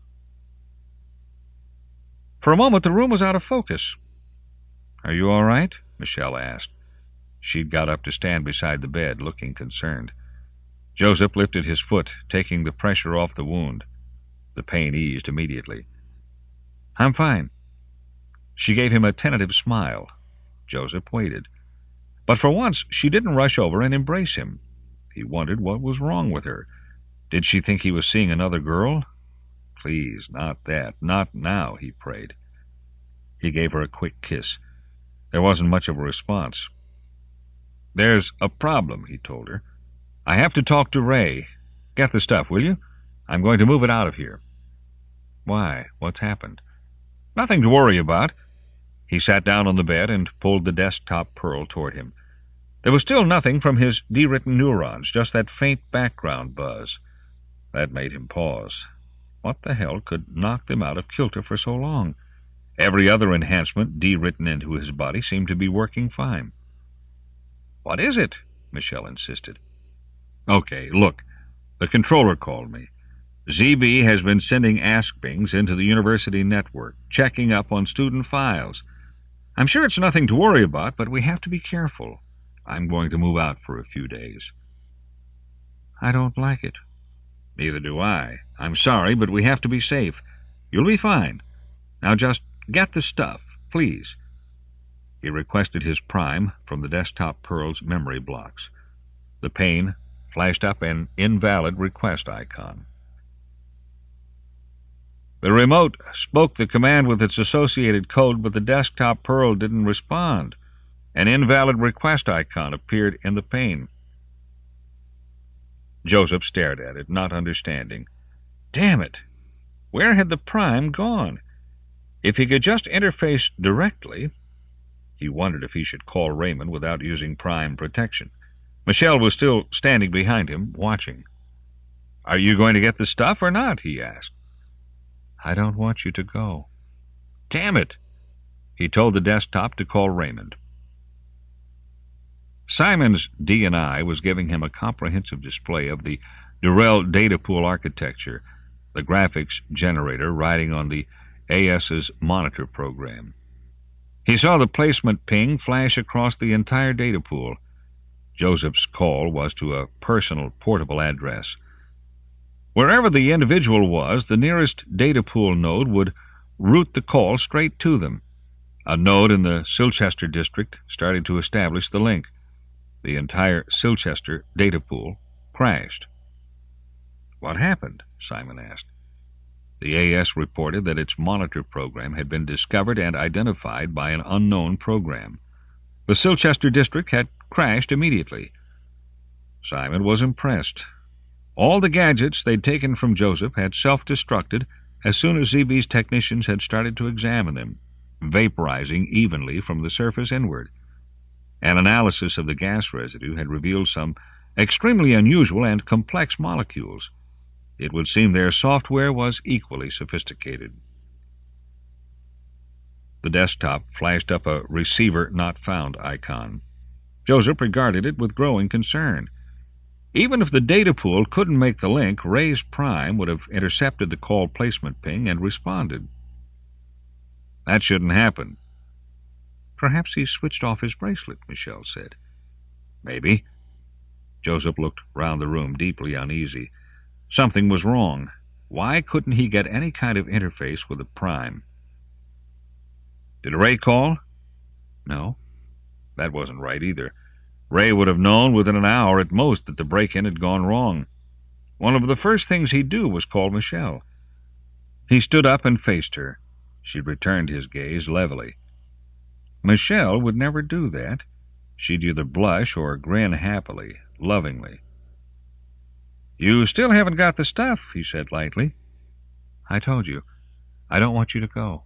For a moment, the room was out of focus. "Are you all right?" Michelle asked. She'd got up to stand beside the bed, looking concerned. Joseph lifted his foot, taking the pressure off the wound. The pain eased immediately. "I'm fine." She gave him a tentative smile. Joseph waited. But for once, she didn't rush over and embrace him. He wondered what was wrong with her. Did she think he was seeing another girl? Please, not that. Not now, he prayed. He gave her a quick kiss. There wasn't much of a response. "There's a problem," he told her. "I have to talk to Ray. Get the stuff, will you? I'm going to move it out of here." "Why? What's happened?" "Nothing to worry about." He sat down on the bed and pulled the desktop pearl toward him. There was still nothing from his de-written neurons, just that faint background buzz. That made him pause. What the hell could knock them out of kilter for so long? Every other enhancement de-written into his body seemed to be working fine. "What is it?" Michelle insisted. "Okay, look. The controller called me. ZB has been sending ask-bings into the university network, checking up on student files. I'm sure it's nothing to worry about, but we have to be careful. I'm going to move out for a few days." "I don't like it." "Neither do I. I'm sorry, but we have to be safe. You'll be fine. Now just get the stuff, please." He requested his prime from the desktop pearl's memory blocks. The pane flashed up an invalid request icon. The remote spoke the command with its associated code, but the desktop pearl didn't respond. An invalid request icon appeared in the pane. Joseph stared at it, not understanding. Damn it! Where had the Prime gone? If he could just interface directly... He wondered if he should call Raymond without using Prime protection. Michel was still standing behind him, watching. "Are you going to get the stuff or not?" he asked. "I don't want you to go." "Damn it!" He told the desktop to call Raymond. Simon's D&I was giving him a comprehensive display of the Durrell data pool architecture, the graphics generator riding on the AS's monitor program. He saw the placement ping flash across the entire data pool. Joseph's call was to a personal portable address. Wherever the individual was, the nearest data pool node would route the call straight to them. A node in the Silchester district started to establish the link. The entire Silchester data pool crashed. "What happened?" Simon asked. The AS reported that its monitor program had been discovered and identified by an unknown program. The Silchester district had crashed immediately. Simon was impressed. All the gadgets they'd taken from Joseph had self-destructed as soon as ZB's technicians had started to examine them, vaporizing evenly from the surface inward. An analysis of the gas residue had revealed some extremely unusual and complex molecules. It would seem their software was equally sophisticated. The desktop flashed up a receiver not found icon. Joseph regarded it with growing concern. Even if the data pool couldn't make the link, Ray's Prime would have intercepted the call placement ping and responded. That shouldn't happen. "Perhaps he switched off his bracelet," Michel said. "Maybe." Joseph looked round the room, deeply uneasy. Something was wrong. Why couldn't he get any kind of interface with the Prime? "Did Ray call?" "No." That wasn't right either. Ray would have known within an hour at most that the break-in had gone wrong. One of the first things he'd do was call Michel. He stood up and faced her. She returned his gaze levelly. Michel would never do that. She'd either blush or grin happily, lovingly. "You still haven't got the stuff," he said lightly. "I told you. I don't want you to go."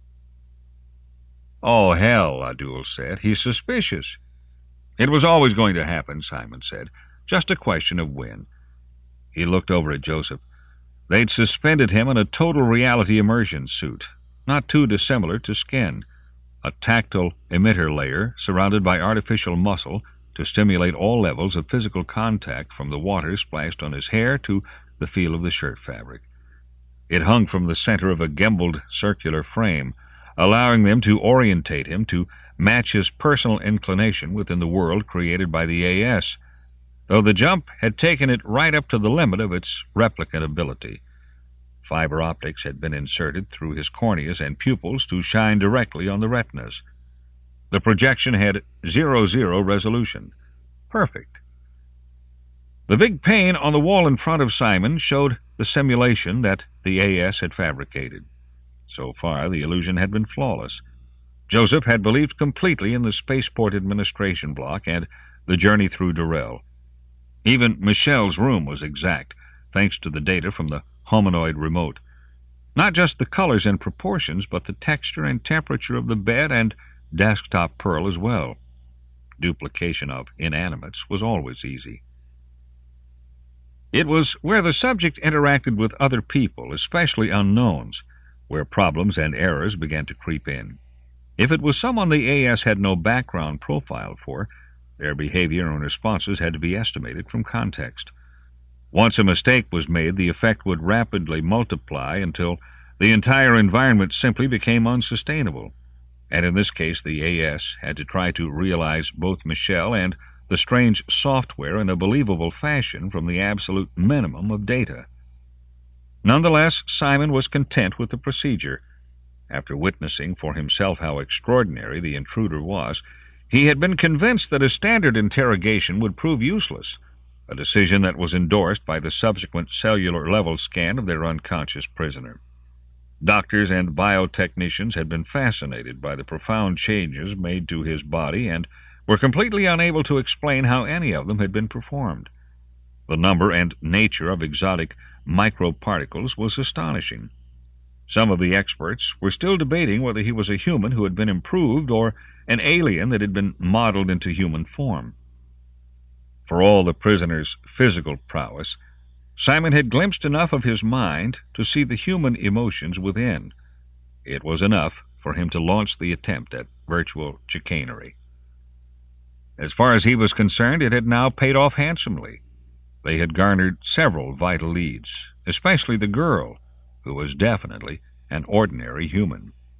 "Oh, hell," Abdul said. "He's suspicious." "It was always going to happen," Simon said. "Just a question of when." He looked over at Joseph. They'd suspended him in a total reality immersion suit, not too dissimilar to skin, a tactile emitter layer surrounded by artificial muscle to stimulate all levels of physical contact from the water splashed on his hair to the feel of the shirt fabric. It hung from the center of a gimbaled circular frame, allowing them to orientate him to match his personal inclination within the world created by the AS, though the jump had taken it right up to the limit of its replicant ability. Fiber optics had been inserted through his corneas and pupils to shine directly on the retinas. The projection had 0-0 resolution. Perfect. The big pane on the wall in front of Simon showed the simulation that the AS had fabricated. So far, the illusion had been flawless. Joseph had believed completely in the Spaceport Administration block and the journey through Durrell. Even Michel's room was exact, thanks to the data from the hominoid remote. Not just the colors and proportions, but the texture and temperature of the bed and desktop Pearl as well. Duplication of inanimates was always easy. It was where the subject interacted with other people, especially unknowns, where problems and errors began to creep in. If it was someone the AS had no background profile for, their behavior and responses had to be estimated from context. Once a mistake was made, the effect would rapidly multiply until the entire environment simply became unsustainable. And in this case, the AS had to try to realize both Michel and the strange software in a believable fashion from the absolute minimum of data. Nonetheless, Simon was content with the procedure. After witnessing for himself how extraordinary the intruder was, he had been convinced that a standard interrogation would prove useless, a decision that was endorsed by the subsequent cellular-level scan of their unconscious prisoner. Doctors and biotechnicians had been fascinated by the profound changes made to his body and were completely unable to explain how any of them had been performed. The number and nature of exotic microparticles was astonishing. Some of the experts were still debating whether he was a human who had been improved or an alien that had been modeled into human form. For all the prisoner's physical prowess, Simon had glimpsed enough of his mind to see the human emotions within. It was enough for him to launch the attempt at virtual chicanery. As far as he was concerned, it had now paid off handsomely. They had garnered several vital leads, especially the girl, who was definitely an ordinary human.